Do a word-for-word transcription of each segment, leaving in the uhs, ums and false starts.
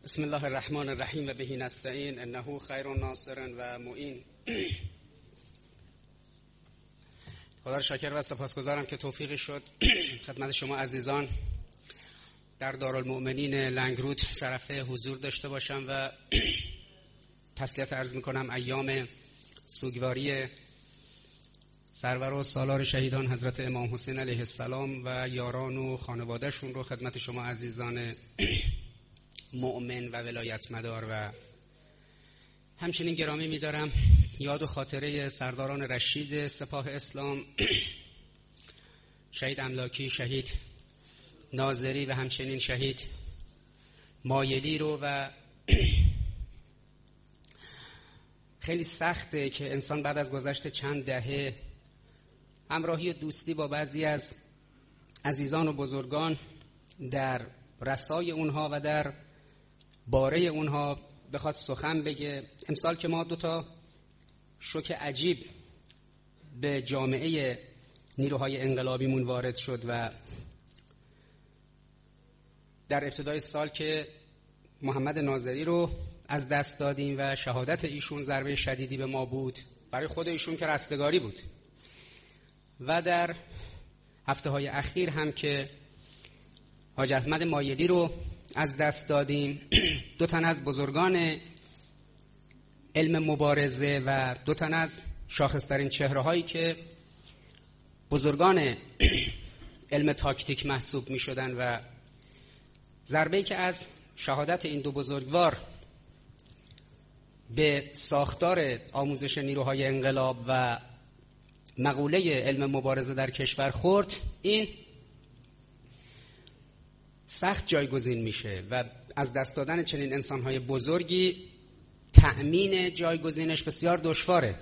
بسم الله الرحمن الرحیم و به نستعین انه خیر ناصر و معین. خدا را شاکر و سپاسگزارم که توفیقی شد خدمت شما عزیزان در دارالمؤمنین لنگرود شرف حضور داشته باشم و تسلیت عرض میکنم ایام سوگواری سرور و سالار شهیدان حضرت امام حسین علیه السلام و یاران و خانوادهشون رو خدمت شما عزیزان مؤمن و ولایت مدار و همچنین گرامی می‌دارم یاد و خاطره سرداران رشید سپاه اسلام، شهید املاکی، شهید ناظری و همچنین شهید مایلی رو. و خیلی سخته که انسان بعد از گذشت چند دهه همراهی و دوستی با بعضی از عزیزان و بزرگان در رسای اونها و در باره اونها بخواد سخن بگه. امسال که ما دوتا شوک عجیب به جامعه نیروهای انقلابیمون وارد شد و در ابتدای سال که محمد ناظری رو از دست دادیم و شهادت ایشون ضربه شدیدی به ما بود، برای خود ایشون که رستگاری بود، و در هفته های اخیر هم که حاج احمد مایلی رو از دست دادیم، دو تن از بزرگان علم مبارزه و دو تن از شاخصترین چهره هایی که بزرگان علم تاکتیک محسوب می شدن و ضربه‌ای که از شهادت این دو بزرگوار به ساختار آموزش نیروهای انقلاب و مقوله علم مبارزه در کشور خورد، این سخت جایگزین میشه و از دست دادن چنین انسانهای بزرگی تأمین جایگزینش بسیار دشواره.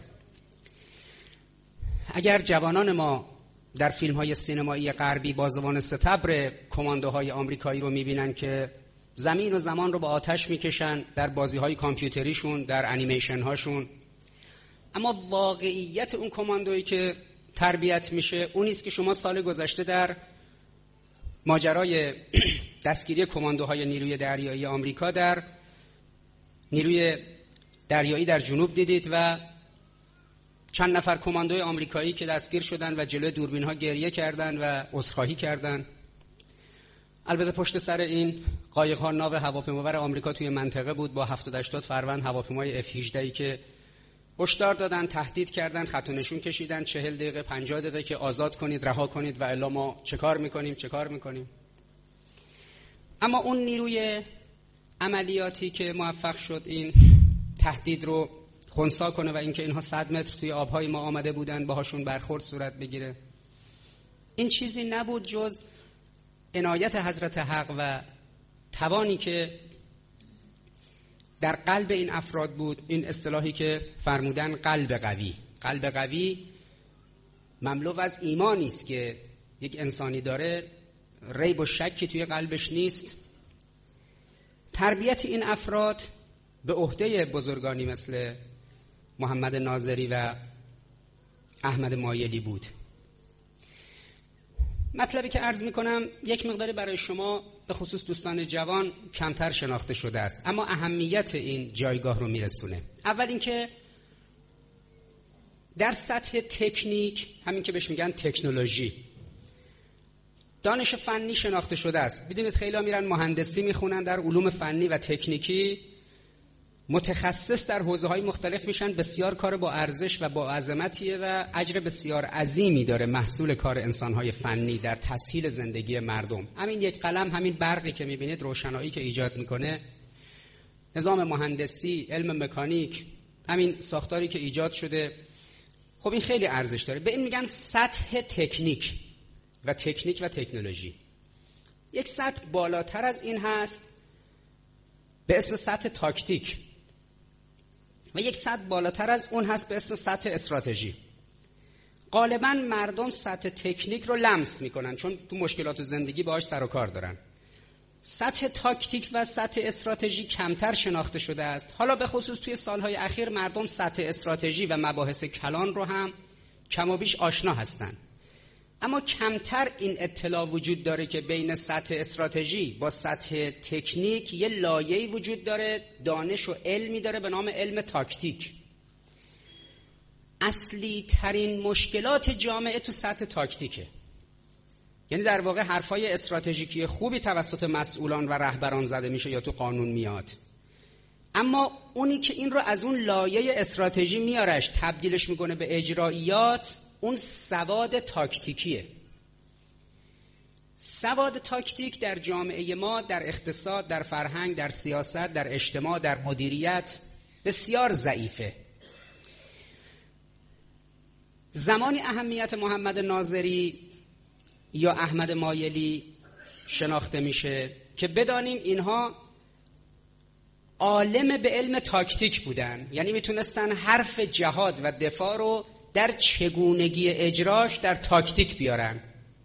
اگر جوانان ما در فیلم‌های سینمایی غربی بازوان ستبر کماندوهای آمریکایی رو میبینن که زمین و زمان رو با آتش میکشن در بازی‌های کامپیوتریشون، در انیمیشن هاشون، اما واقعیت اون کماندویی که تربیت میشه اون نیست که شما سال گذشته در ماجرای دستگیری کماندوهای نیروی دریایی آمریکا در نیروی دریایی در جنوب دیدید و چند نفر کماندوی آمریکایی که دستگیر شدن و جلوی دوربین‌ها گریه کردن و عذرخواهی کردن. البته پشت سر این قایق‌ها ناو هواپیمابر آمریکا توی منطقه بود با هفتاد هشتاد فروند هواپیمای اف هجده که هشدار دادن، تهدید کردن، خط و نشون کشیدن چهل دقیقه پنجاه دقیقه که آزاد کنید، رها کنید و الا ما چه کار میکنیم چه کار میکنیم. اما اون نیروی عملیاتی که موفق شد این تهدید رو خنثی کنه و اینکه اینها صد متر توی آبهای ما آمده بودن باهاشون برخورد صورت بگیره، این چیزی نبود جز عنایت حضرت حق و توانی که در قلب این افراد بود. این اصطلاحی که فرمودن قلب قوی، قلب قوی مملو از ایمانی است که یک انسانی داره، ریب و شکی توی قلبش نیست. تربیت این افراد به عهده بزرگانی مثل محمد ناظری و احمد مایلی بود. مطلبی که عرض میکنم یک مقداری برای شما به خصوص دوستان جوان کمتر شناخته شده است، اما اهمیت این جایگاه رو میرسونه. اول اینکه در سطح تکنیک، همین که بهش میگن تکنولوژی، دانش فنی شناخته شده است. بدونید خیلی ها میرن مهندسی میخونن در علوم فنی و تکنیکی، متخصص در حوزه‌های مختلف میشن، بسیار کار با ارزش و با عظمتیه و اجر بسیار عظیمی داره محصول کار انسان‌های فنی در تسهیل زندگی مردم. همین یک قلم، همین برقی که میبینید، روشنایی که ایجاد میکنه، نظام مهندسی، علم مکانیک، همین ساختاری که ایجاد شده، خب این خیلی ارزش داره. به این میگن سطح تکنیک و تکنیک و تکنولوژی. یک سطح بالاتر از این هست به اسم سطح تاکتیک و یک سطح بالاتر از اون هست به اسم سطح استراتژی. غالباً مردم سطح تکنیک رو لمس میکنن چون تو مشکلات زندگی باهاش سر و کار دارن. سطح تاکتیک و سطح استراتژی کمتر شناخته شده است. حالا به خصوص توی سالهای اخیر مردم سطح استراتژی و مباحث کلان رو هم کم و بیش آشنا هستن. اما کمتر این اطلاع وجود داره که بین سطح استراتژی با سطح تکنیک یه لایه‌ای وجود داره، دانش و علمی داره به نام علم تاکتیک. اصلی ترین مشکلات جامعه تو سطح تاکتیکه. یعنی در واقع حرفای استراتژیکی خوبی توسط مسئولان و رهبران زده میشه یا تو قانون میاد، اما اونی که این رو از اون لایه استراتژی میارش تبدیلش میکنه به اجراییات، اون سواد تاکتیکیه. سواد تاکتیک در جامعه ما، در اقتصاد، در فرهنگ، در سیاست، در اجتماع، در مدیریت بسیار ضعیفه. زمانی اهمیت محمد ناظری یا احمد مایلی شناخته میشه که بدانیم اینها عالم به علم تاکتیک بودن، یعنی میتونستن حرف جهاد و دفاع رو در چگونگی اجراش در تاکتیک بیارن.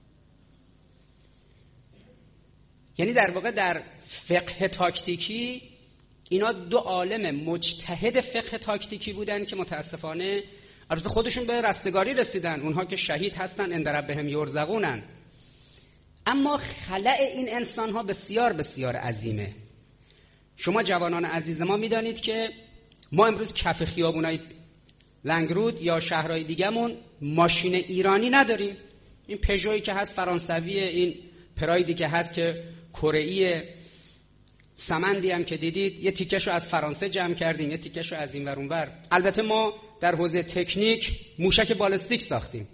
یعنی در واقع در فقه تاکتیکی اینا دو عالم مجتهد فقه تاکتیکی بودن که متاسفانه البته خودشون به رستگاری رسیدن، اونها که شهید هستن عند ربهم یرزقونن، اما خلأ این انسان ها بسیار بسیار عظیمه. شما جوانان عزیز ما میدانید که ما امروز کف خیابونای لنگرود یا شهرهای دیگه‌مون ماشین ایرانی نداریم. این پژویی که هست فرانسویه، این پرایدی که هست که کره‌ایه، سمندی هم که دیدید یه تیکشو از فرانسه جمع کردیم، یه تیکشو از این ور اون ور. البته ما در حوزه تکنیک موشک بالستیک ساختیم،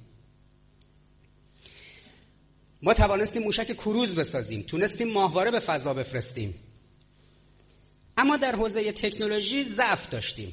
ما توانستیم موشک کروز بسازیم، تونستیم ماهواره به فضا بفرستیم، اما در حوزه تکنولوژی ضعف داشتیم.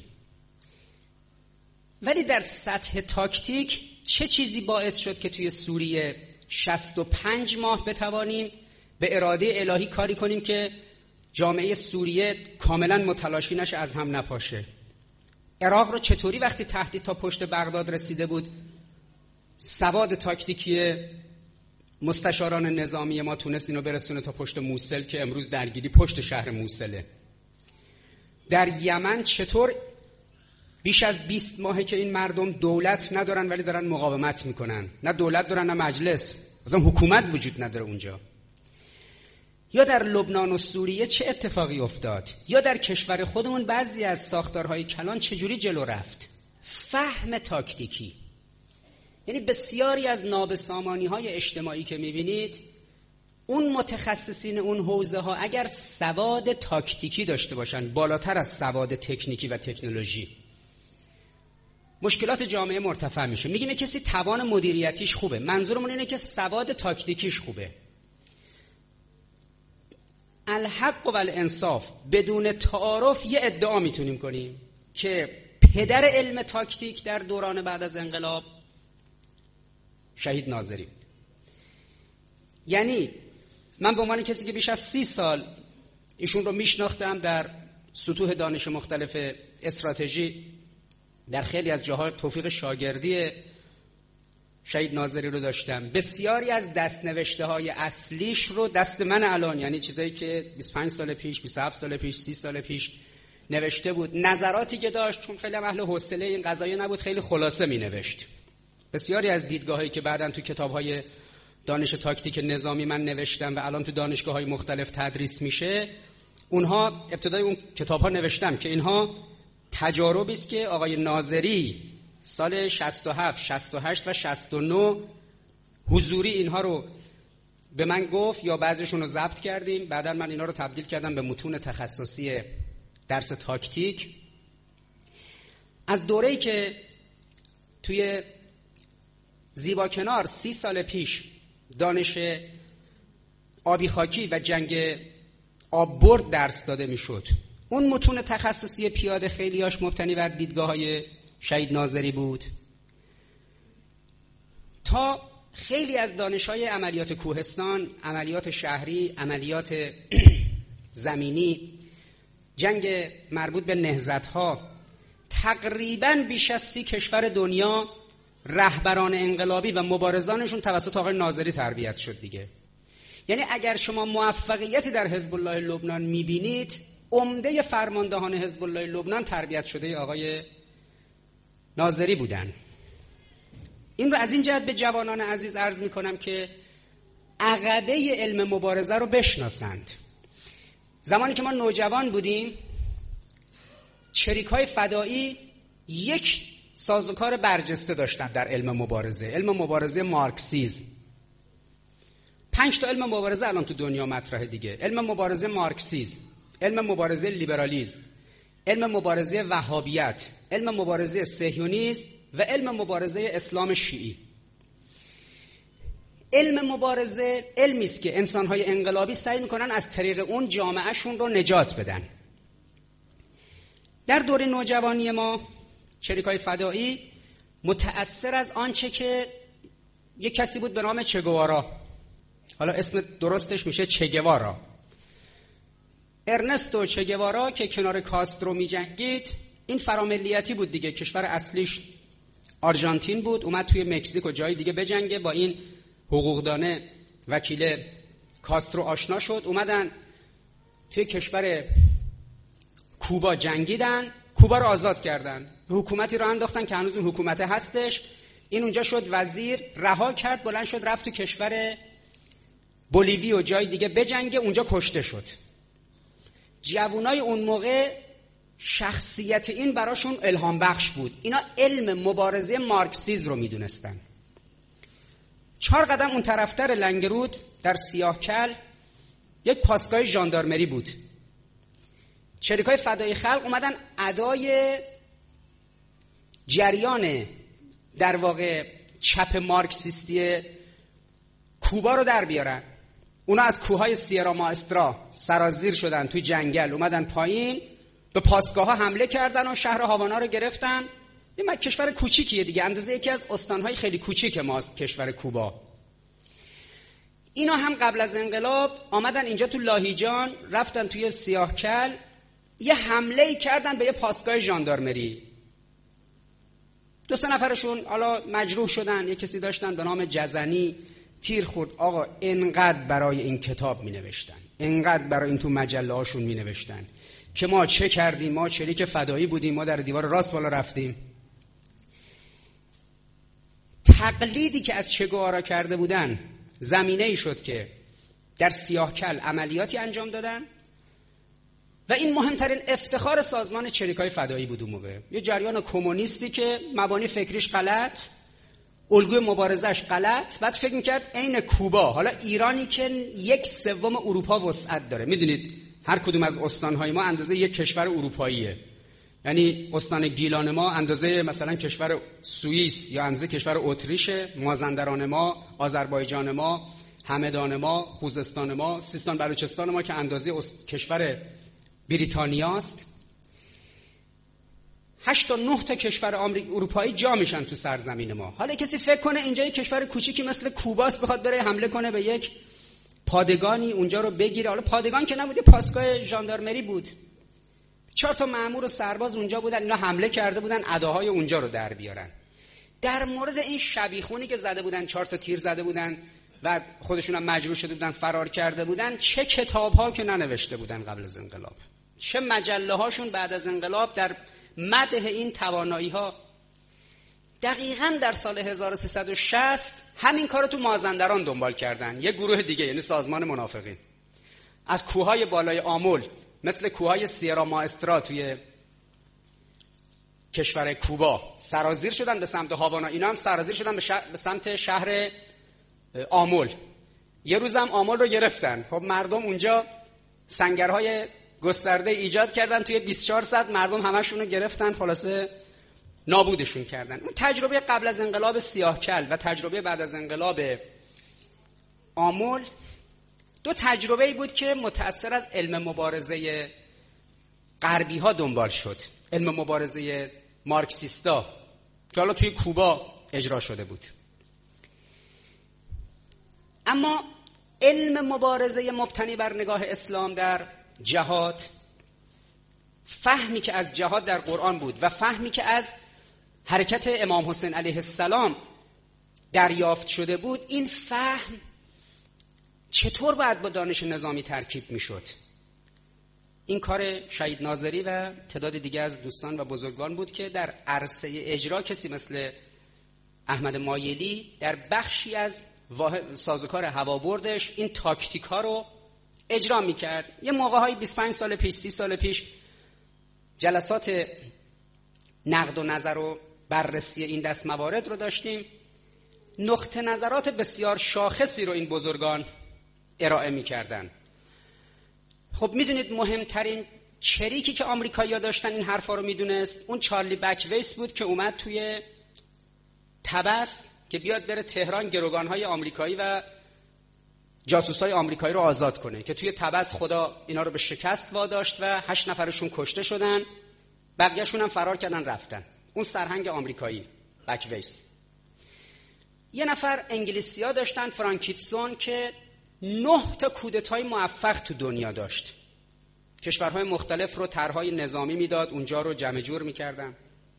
ولی در سطح تاکتیک چه چیزی باعث شد که توی سوریه شصت و پنج ماه بتوانیم به اراده الهی کاری کنیم که جامعه سوریه کاملا متلاشی نشه، از هم نپاشه؟ عراق رو چطوری وقتی تهدید تا پشت بغداد رسیده بود، سواد تاکتیکی مستشاران نظامی ما تونست اینو برسونه تا پشت موصل که امروز درگیری پشت شهر موصله. در یمن چطور بیش از بیست ماهه که این مردم دولت ندارن ولی دارن مقاومت میکنن، نه دولت دارن نه مجلس، اصلا حکومت وجود نداره اونجا. یا در لبنان و سوریه چه اتفاقی افتاد، یا در کشور خودمون بعضی از ساختارهای کلان چجوری جلو رفت. فهم تاکتیکی، یعنی بسیاری از نابسامانی های اجتماعی که میبینید، اون متخصصین اون حوزه ها اگر سواد تاکتیکی داشته باشن بالاتر از سواد تکنیکی و تکنولوژی، مشکلات جامعه مرتفع میشه. میگیم کسی توان مدیریتیش خوبه، منظورمون اینه که سواد تاکتیکیش خوبه. الحق و الانصاف، بدون تعارف یه ادعا میتونیم کنیم که پدر علم تاکتیک در دوران بعد از انقلاب شهید ناظری بود. یعنی من به عنوان کسی که بیش از سی سال ایشون رو میشناختم، در سطوح دانش مختلف استراتژی در خیلی از جاها توفیق شاگردی شهید ناظری رو داشتم. بسیاری از دستنوشته های اصلیش رو دست من الان، یعنی چیزایی که بیست و پنج سال پیش، بیست و هفت سال پیش، سی سال پیش نوشته بود، نظراتی که داشت، چون خیلی اهل حوصله این قضایا نبود، خیلی خلاصه می نوشت. بسیاری از دیدگاهایی که بعداً تو کتاب‌های دانش تاکتیک نظامی من نوشتم و الان تو دانشگاه‌های مختلف تدریس میشه، اونها ابتدای اون کتاب‌ها نوشتم که اینها تجاربی است که آقای ناظری سال شصت و هفت، شصت و هشت و شصت و نه حضوری اینها رو به من گفت، یا بعضیشون رو ضبط کردیم، بعدا من اینا رو تبدیل کردم به متون تخصصی درس تاکتیک. از دوره‌ای که توی زیبا کنار سی سال پیش دانش آبی خاکی و جنگ آببرد درس داده میشد، اون متون تخصصی پیاده خیلیاش مبتنی بر دیدگاه‌های شهید ناظری بود، تا خیلی از دانش‌های عملیات کوهستان، عملیات شهری، عملیات زمینی، جنگ مربوط به نهضت‌ها، تقریباً بیش از سی کشور دنیا رهبران انقلابی و مبارزانشون توسط آقای ناظری تربیت شد دیگه. یعنی اگر شما موفقیتی در حزب الله لبنان می‌بینید، عمده فرماندهان حزب الله لبنان تربیت شده آقای ناظری بودن. این رو از این جهت به جوانان عزیز عرض میکنم که عقبه علم مبارزه رو بشناسند. زمانی که ما نوجوان بودیم، چریک‌های فدایی یک سازوکار برجسته داشتن در علم مبارزه، علم مبارزه مارکسیسم. پنج تا علم مبارزه الان تو دنیا مطرحه دیگه: علم مبارزه مارکسیسم، علم مبارزه لیبرالیسم، علم مبارزه وهابیت، علم مبارزه صهیونیسم و علم مبارزه اسلام شیعی. علم مبارزه علمی است که انسان‌های انقلابی سعی می‌کنن از طریق اون جامعهشون رو نجات بدن. در دوره نوجوانی ما چریک‌های فدایی متأثر از آنچه که یک کسی بود به نام چگوارا، حالا اسم درستش میشه چگوارا، ارنستو چگوارا که کنار کاسترو می‌جنگید. این فراملیتی بود دیگه، کشور اصلیش آرژانتین بود، اومد توی مکزیک و جای دیگه بجنگه، با این حقوقدانه وکیل کاسترو آشنا شد، اومدن توی کشور کوبا جنگیدن، کوبا رو آزاد کردن، حکومتی رو انداختن که هنوز اون حکومت هستش. این اونجا شد وزیر، رها کرد، بلند شد رفت تو کشور بولیوی و جای دیگه بجنگه، اونجا کشته شد. جوانای اون موقع شخصیت این براشون الهام بخش بود. اینا علم مبارزه مارکسیسم رو میدونستن. چهار قدم اون طرفتر لنگرود در سیاهکل یک پاسگاه ژاندارمری بود. چریکای فدای خلق اومدن ادای جریان در واقع چپ مارکسیستی کوبا رو در بیارن. اونا از کوههای سیرا ماسترا سرازیر شدن، توی جنگل اومدن پایین، به پاسگاه ها حمله کردن و شهر هاوانا رو گرفتن. این کشور کوچیکیه دیگه، اندازه یکی از استانهای خیلی کوچیک ماست کشور کوبا. اینا هم قبل از انقلاب آمدن اینجا تو لاهیجان، رفتن توی سیاهکل یه حمله کردن به یه پاسگاه ژاندارمری. دو سه نفرشون حالا مجروح شدن. یه کسی داشتن به نام جزنی، تیر خورد. آقا انقدر برای این کتاب می نوشتن، انقدر برای این تو مجله هاشون می نوشتن که ما چه کردیم، ما چریک فدایی بودیم، ما در دیوار راست بالا رفتیم. تقلیدی که از چگوارا کرده بودن زمینه‌ای شد که در سیاهکل عملیاتی انجام دادن و این مهمترین افتخار سازمان چریکای فدایی بود اون موقع. یه جریان کمونیستی که مبانی فکریش غلط، الگوی مبارزش غلط، بعد فکر می‌کرد عین کوبا، حالا ایرانی که یک سوم اروپا وسعت داره. میدونید هر کدوم از استان‌های ما اندازه یک کشور اروپاییه. یعنی استان گیلان ما اندازه مثلا کشور سوئیس یا اندازه کشور اتریش، مازندران ما، آذربایجان ما، همدان ما، خوزستان ما، سیستان بلوچستان ما که اندازه کشور بریتانیاست. هشت تا نه تا کشور آمریکا اروپایی جا میشن تو سرزمین ما. حالا کسی فکر کنه اینجا یک کشور کوچیکی مثل کوباست بخواد بره حمله کنه به یک پادگانی اونجا رو بگیره. حالا پادگان که نبود، پاسگاه ژاندارمری بود. چهار تا مأمور و سرباز اونجا بودن، اینا حمله کرده بودن اداهای اونجا رو در بیارن. در مورد این شبیخونی که زده بودن، چهار تا تیر زده بودن و خودشون هم مجبور شده بودن فرار کرده بودن، چه کتاب‌ها که ننوشته بودن قبل از انقلاب، چه مجله‌هاشون بعد از انقلاب در مدح این توانایی‌ها. دقیقاً در سال هزار و سیصد و شصت همین کارو تو مازندران دنبال کردن. یه گروه دیگه، یعنی سازمان منافقین، از کوههای بالای آمول مثل کوههای سیرا ماسترا توی کشور کوبا سرازیر شدن به سمت هاوانا. اینا هم سرازیر شدن به, شهر، به سمت شهر آمول. یه روز هم آمول رو گرفتن. خب مردم اونجا سنگرهای گسترده ایجاد کردن، توی بیست و چهار ساعت مردم همشون رو گرفتن، خلاصه نابودشون کردن. اون تجربه قبل از انقلاب سیاهکل و تجربه بعد از انقلاب آمول دو تجربه‌ای بود که متأثر از علم مبارزه غربی ها دنبال شد، علم مبارزه مارکسیستا که حالا توی کوبا اجرا شده بود. اما علم مبارزه مبتنی بر نگاه اسلام در جهاد، فهمی که از جهاد در قرآن بود و فهمی که از حرکت امام حسین علیه السلام دریافت شده بود، این فهم چطور باید با دانش نظامی ترکیب میشد؟ این کار شهید ناظری و تعداد دیگه از دوستان و بزرگوان بود که در عرصه اجرا کسی مثل احمد مایلی در بخشی از سازوکار هوابردش این تاکتیک ها رو اجرا میکرد. یه موقع های بیست و پنج سال پیش، سی سال پیش جلسات نقد و نظر و بررسی این دست موارد رو داشتیم. نقطه نظرات بسیار شاخصی رو این بزرگان ارائه میکردن. خب میدونید مهمترین چریکی که آمریکایی‌ها داشتن این حرفا رو میدونست، اون چارلی بکویس بود که اومد توی تبس که بیاد بره تهران گروگان‌های آمریکایی و جاسوسای آمریکایی رو آزاد کنه، که توی تبس خدا اینا رو به شکست واداشت و هشت نفرشون کشته شدن، بقیه‌شون هم فرار کردن رفتن. اون سرهنگ آمریکایی بکویس. یه نفر انگلیسی‌ها داشتن، فرانکیتسون، که نه تا کودتای موفق تو دنیا داشت. کشورهای مختلف رو طرح‌های نظامی میداد، اونجا رو جمع جور می‌کردن.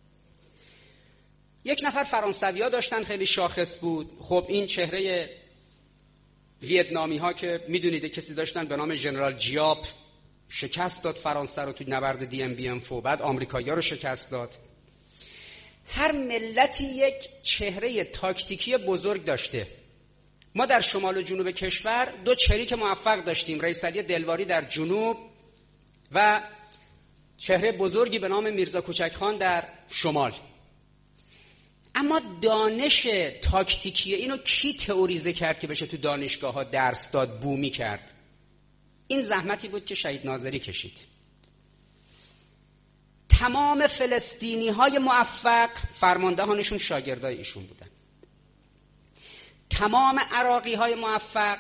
یک نفر فرانسوی‌ها داشتن، خیلی شاخص بود. خب این چهره ویتنامی‌ها که میدونید کسی داشتن به نام ژنرال جیاپ، شکست داد فرانسه رو تو نبرد دی ام بی ام فو، بعد آمریکایی‌ها رو شکست داد. هر ملتی یک چهره تاکتیکی بزرگ داشته. ما در شمال و جنوب کشور دو چریک موفق داشتیم، رئیس علی دلواری در جنوب و چهره بزرگی به نام میرزا کوچک خان در شمال. اما دانش تاکتیکی اینو کی تئوریزه کرد که بشه تو دانشگاه ها درس داد، بومی کرد؟ این زحمتی بود که شهید ناظری کشید. تمام فلسطینی های موفق فرماندهانشون شاگردای ایشون بودن. تمام عراقی های موفق،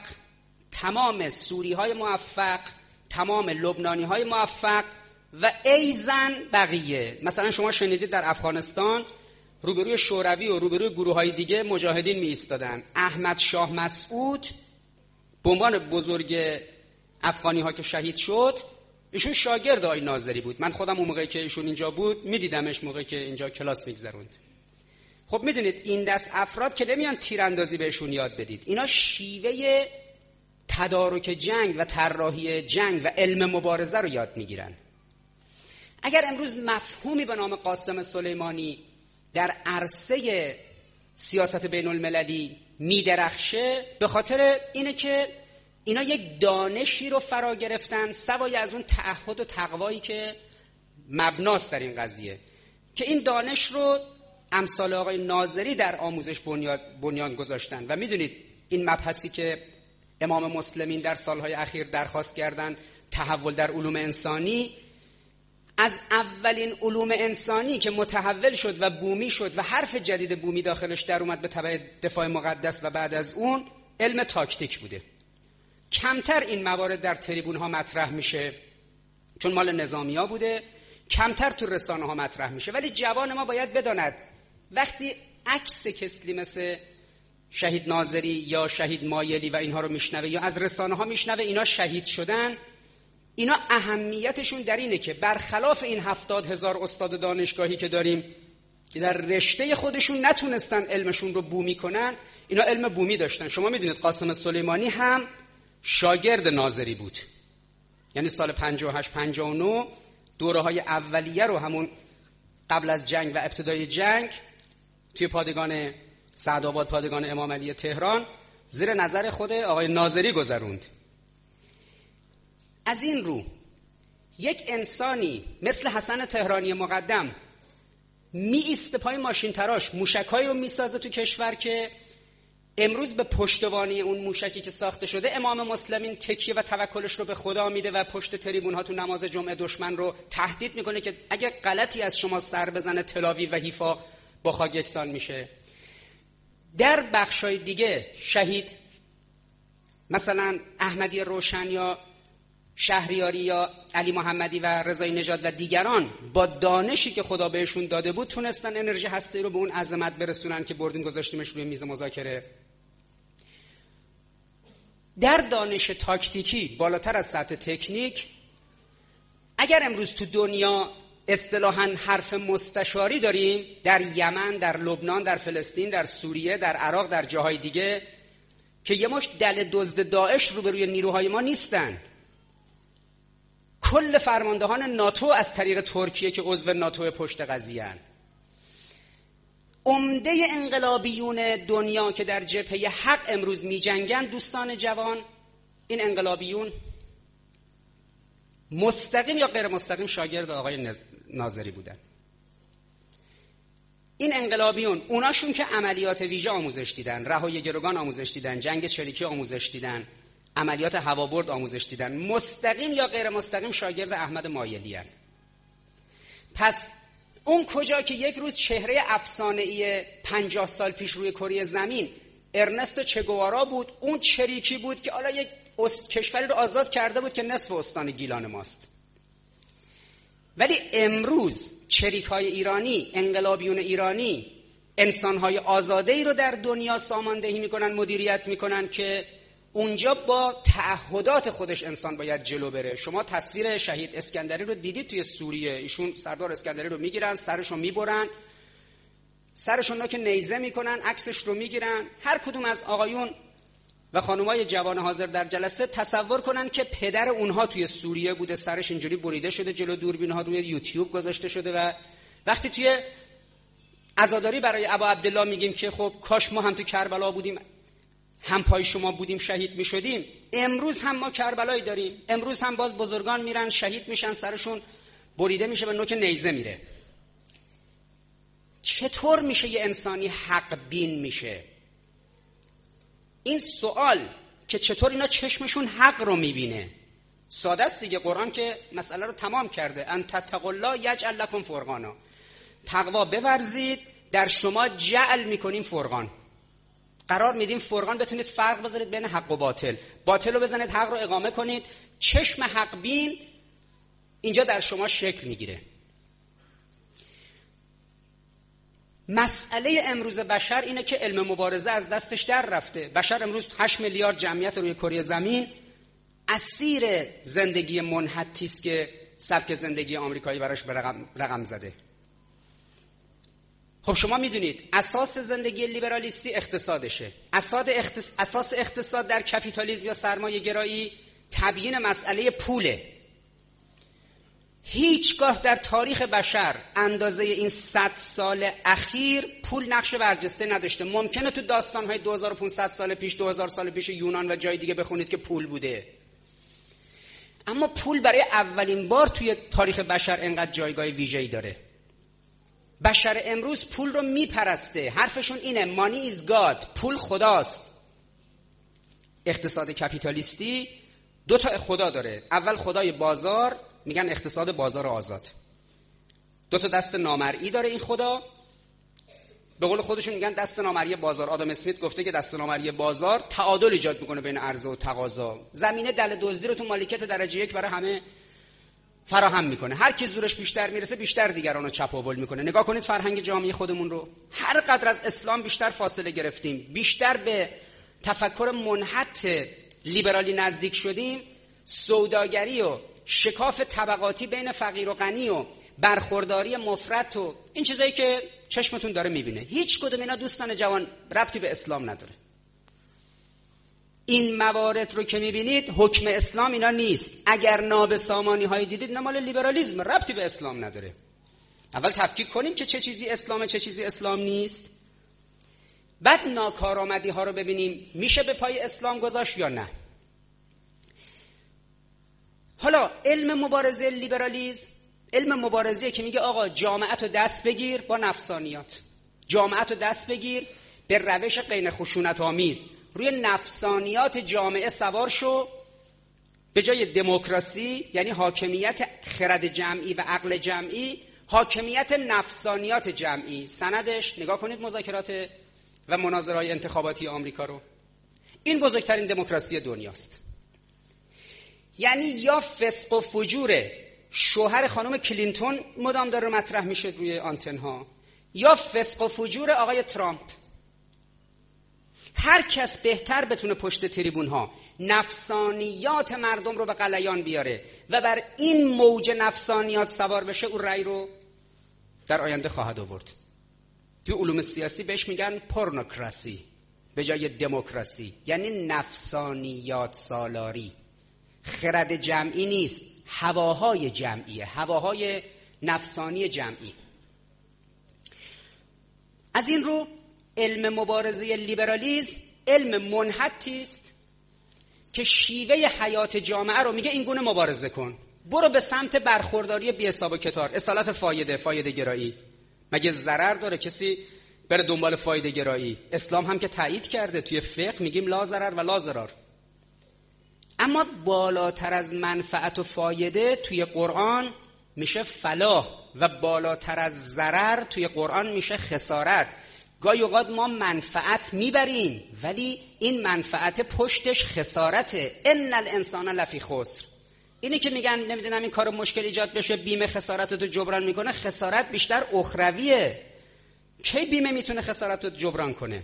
تمام سوری های موفق، تمام لبنانی های موفق و ایزن بقیه. مثلا شما شنیدید در افغانستان روبروی شوروی و روبروی گروه های دیگه مجاهدین می ایستادن. احمد شاه مسعود به عنوان بزرگ افغانی ها که شهید شد، ایشون شاگرد آقای ناظری بود. من خودم اون موقعی که ایشون اینجا بود میدیدمش، موقعی که اینجا کلاس میگذروند. خب میدونید این دست افراد که نمیان تیراندازی بهشون یاد بدید، اینا شیوه تدارک جنگ و طراحی جنگ و علم مبارزه رو یاد میگیرن. اگر امروز مفهومی به نام قاسم سلیمانی در عرصه سیاست بین المللی میدرخشه، به خاطر اینه که اینا یک دانشی رو فرا گرفتن سوای از اون تعهد و تقوایی که مبناست در این قضیه، که این دانش رو امثال آقای ناظری در آموزش بنیاد بنیان گذاشتن. و میدونید این مبحثی که امام مسلمین در سالهای اخیر درخواست کردن، تحول در علوم انسانی، از اولین علوم انسانی که متحول شد و بومی شد و حرف جدید بومی داخلش در اومد به تبع دفاع مقدس و بعد از اون علم تاکتیک بوده. کمتر این موارد در تریبون ها مطرح میشه چون مال نظامی ها بوده، کمتر تو رسانه ها مطرح میشه. ولی جوان ما باید بداند وقتی عکس کسلی مثل شهید ناظری یا شهید مایلی و اینها رو میشنوه یا از رسانه ها میشنوه اینا شهید شدن، اینا اهمیتشون در اینه که برخلاف این هفتاد هزار استاد دانشگاهی که داریم که در رشته خودشون نتونستن علمشون رو بومی کنن، اینا علم بومی داشتن. شما میدونید قاسم سلیمانی هم شاگرد ناظری بود، یعنی سال پنجاه و هشت پنجاه و نه دوره های اولیه رو همون قبل از جنگ و ابتدای جنگ توی پادگان سعدآباد، پادگان امام علی تهران، زیر نظر خود آقای ناظری گذروند. از این رو یک انسانی مثل حسن تهرانی مقدم می ایسته پای ماشین تراش، موشکایی رو می سازه تو کشور که امروز به پشتوانه اون موشکی که ساخته شده امام مسلمین تکیه و توکلش رو به خدا میده و پشت تریبون ها تو نماز جمعه دشمن رو تهدید میکنه که اگه غلطی از شما سر بزنه تلاویو و حیفا با خاک یکسان میشه. در بخشای دیگه شهید مثلا احمدی روشن یا شهریاری یا علی محمدی و رضای نژاد و دیگران با دانشی که خدا بهشون داده بود تونستن انرژی هسته رو به اون عظمت برسونن که بردیم گذاشتیمش روی میز مذاکره. در دانش تاکتیکی بالاتر از سطح تکنیک، اگر امروز تو دنیا اصطلاحاً حرف مستشاری داریم، در یمن، در لبنان، در فلسطین، در سوریه، در عراق، در جاهای دیگه، که یه مشت دل دزد داعش روبروی نیروهای ما نیستن. کل فرماندهان ناتو از طریق ترکیه که عضو ناتو پشت قضیه هن. عمده انقلابیون دنیا که در جبهه حق امروز می جنگن، دوستان جوان، این انقلابیون مستقیم یا غیر مستقیم شاگرد آقای ناظری بودن. این انقلابیون، اوناشون که عملیات ویژه آموزش دیدن، رهایی گروگان آموزش دیدن، جنگ چریکی آموزش دیدن، عملیات هوابرد آموزش دیدن، مستقیم یا غیر مستقیم شاگرد احمد مایلی هستند. پس اون کجا که یک روز چهره افسانه‌ای پنجاه سال پیش روی کره زمین ارنستو چگوارا بود، اون چریکی بود که حالا یک کشوری رو آزاد کرده بود که نصف استان گیلان ماست. ولی امروز چریک‌های ایرانی، انقلابیون ایرانی، انسان‌های آزاده‌ای رو در دنیا ساماندهی می‌کنن، مدیریت می‌کنن که اونجا با تعهدات خودش انسان باید جلو بره. شما تصویر شهید اسکندری رو دیدید توی سوریه، ایشون سردار اسکندری رو میگیرن، سرشو میبرن، سرشون رو که نیزه میکنن، عکسش رو میگیرن. هر کدوم از آقایون و خانمای جوان حاضر در جلسه تصور کنن که پدر اونها توی سوریه بوده، سرش اینجوری بریده شده، جلو دوربین‌ها روی یوتیوب گذاشته شده و وقتی توی عزاداری برای ابا عبدالله میگیم که خب کاش ما هم تو کربلا بودیم، هم پای شما بودیم، شهید می شدیم. امروز هم ما کربلایی داریم، امروز هم باز بزرگان میرن شهید میشن، سرشون بریده میشه و نوک نیزه میره. چطور میشه یه انسانی حق بین میشه؟ این سوال که چطور اینا چشمشون حق رو میبینه ساده است دیگه. قرآن که مسئله رو تمام کرده، ان تتقوا الله یجعل لکم فرقانا، تقوا بورزید در شما جعل میکنیم فرقان، قرار میدیم فرقان، بتونید فرق بذارید بین حق و باطل، باطل رو بزنید، حق رو اقامه کنید. چشم حق بین اینجا در شما شکل میگیره. مسئله امروز بشر اینه که علم مبارزه از دستش در رفته. بشر امروز هشت میلیارد جمعیت روی کره زمین اسیر زندگی منحتی است که سبک زندگی آمریکایی براش به رقم, رقم زده. خب شما میدونید اساس زندگی لیبرالیستی اقتصادشه. اساس اقتصاد در کپیتالیسم یا سرمایه گرایی تبیین مسئله پوله. هیچگاه در تاریخ بشر اندازه این صد سال اخیر پول نقش برجسته نداشته. ممکنه تو داستان‌های دو هزار و پانصد سال پیش، دو هزار سال پیش یونان و جای دیگه بخونید که پول بوده، اما پول برای اولین بار توی تاریخ بشر انقدر جایگاه ویژه‌ای داره. بشر امروز پول رو میپرسته، حرفشون اینه مانی is God، پول خداست. اقتصاد کپیتالیستی دو تا خدا داره، اول خدای بازار، میگن اقتصاد بازار آزاد، دو تا دست نامرئی داره این خدا، به قول خودشون میگن دست نامرئی بازار. آدم اسمیت گفته که دست نامرئی بازار تعادل ایجاد میکنه بین عرضه و تقاضا، زمینه دل دزدی رو تو مالکیت درجه یک برای همه فراهم میکنه، هر کی زورش بیشتر میرسه بیشتر دیگران رو چپاول میکنه. نگاه کنید فرهنگ جامعه خودمون رو، هر قدر از اسلام بیشتر فاصله گرفتیم، بیشتر به تفکر منحط لیبرالی نزدیک شدیم، سوداگری و شکاف طبقاتی بین فقیر و غنی و برخورداری مفرط و این چیزایی که چشمتون داره میبینه، هیچ کدوم اینا دوستان جوان ربطی به اسلام نداره. این موارد رو که میبینید حکم اسلام اینا نیست. اگر ناب سامانی هایی دیدید اینا مال لیبرالیسم، ربطی به اسلام نداره. اول تفکیک کنیم که چه چیزی اسلامه چه چیزی اسلام نیست، بعد ناکارآمدی ها رو ببینیم میشه به پای اسلام گذاشت یا نه. حالا علم مبارزه لیبرالیسم علم مبارزه که میگه آقا جامعه رو دست بگیر با نفسانیات، جامعه رو دست بگیر به روش غیر خشونت آمیز، روی نفسانیات جامعه سوار شو، به جای دموکراسی یعنی حاکمیت خرد جمعی و عقل جمعی، حاکمیت نفسانیات جمعی. سندش نگاه کنید مذاکرات و مناظرهای انتخاباتی آمریکا رو، این بزرگترین دموکراسی دنیاست. یعنی یا فسق و فجور شوهر خانم کلینتون مدام داره مطرح میشه روی آنتنها، یا فسق و فجور آقای ترامپ. هر کس بهتر بتونه پشت تریبون ها نفسانیات مردم رو به غلیان بیاره و بر این موج نفسانیات سوار بشه، اون رأی رو در آینده خواهد آورد. توی علوم سیاسی بهش میگن پورنوکراسی به جای دموکراسی، یعنی نفسانیات سالاری. خرد جمعی نیست، هواهای جمعیه، هواهای نفسانی جمعی. از این رو علم مبارزه لیبرالیسم علم منحتی است که شیوه حیات جامعه رو میگه این گونه مبارزه کن، برو به سمت برخورداری بی حساب و کتار، اصالت فایده، فایده گرایی. مگه ضرر داره کسی بره دنبال فایده گرایی؟ اسلام هم که تایید کرده، توی فقه میگیم لا ضرر و لا ضرر. اما بالاتر از منفعت و فایده توی قرآن میشه فلاح و بالاتر از ضرر توی قرآن میشه خسارت. گاهی اوقات ما منفعت میبریم ولی این منفعت پشتش خسارته. ان الانسان لفی خسر. اینی که میگن نمیدونم این کارو مشکل ایجاد بشه بیمه خسارتتو جبران میکنه، خسارت بیشتر اخرویه. کی بیمه میتونه خسارتتو جبران کنه؟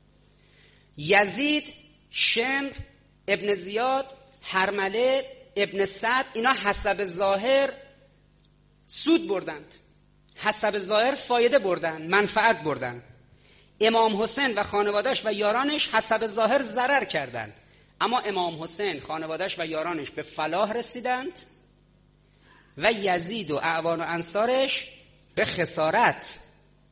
یزید، شمر، ابن زیاد، هرمله، ابن سعد، اینا حسب ظاهر سود بردند، حسب ظاهر فایده بردند، منفعت بردند. امام حسین و خانواده‌اش و یارانش حسب ظاهر ضرر کردند، اما امام حسین، خانواده‌اش و یارانش به فلاح رسیدند و یزید و اعوان و انصارش به خسارت.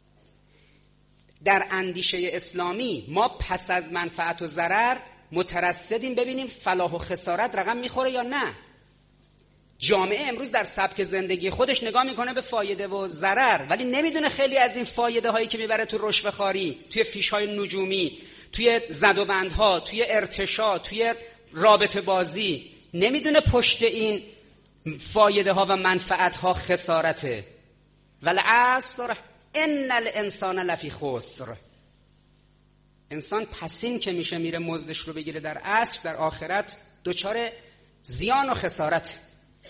در اندیشه اسلامی ما پس از منفعت و ضرر مترصدیم ببینیم فلاح و خسارت رقم میخوره یا نه. جامعه امروز در سبک زندگی خودش نگاه میکنه به فایده و ضرر، ولی نمیدونه خیلی از این فایده هایی که میبره تو رشوه خواری، توی فیش های نجومی، توی زد و بندها، توی ارتشا، توی رابطه بازی، نمیدونه پشت این فایده ها و منفعت ها خسارته. والعصر ان الانسان لفی خسر. انسان پسین که میشه میره مزدش رو بگیره در عصر، در آخرت دچار زیان و خسارت.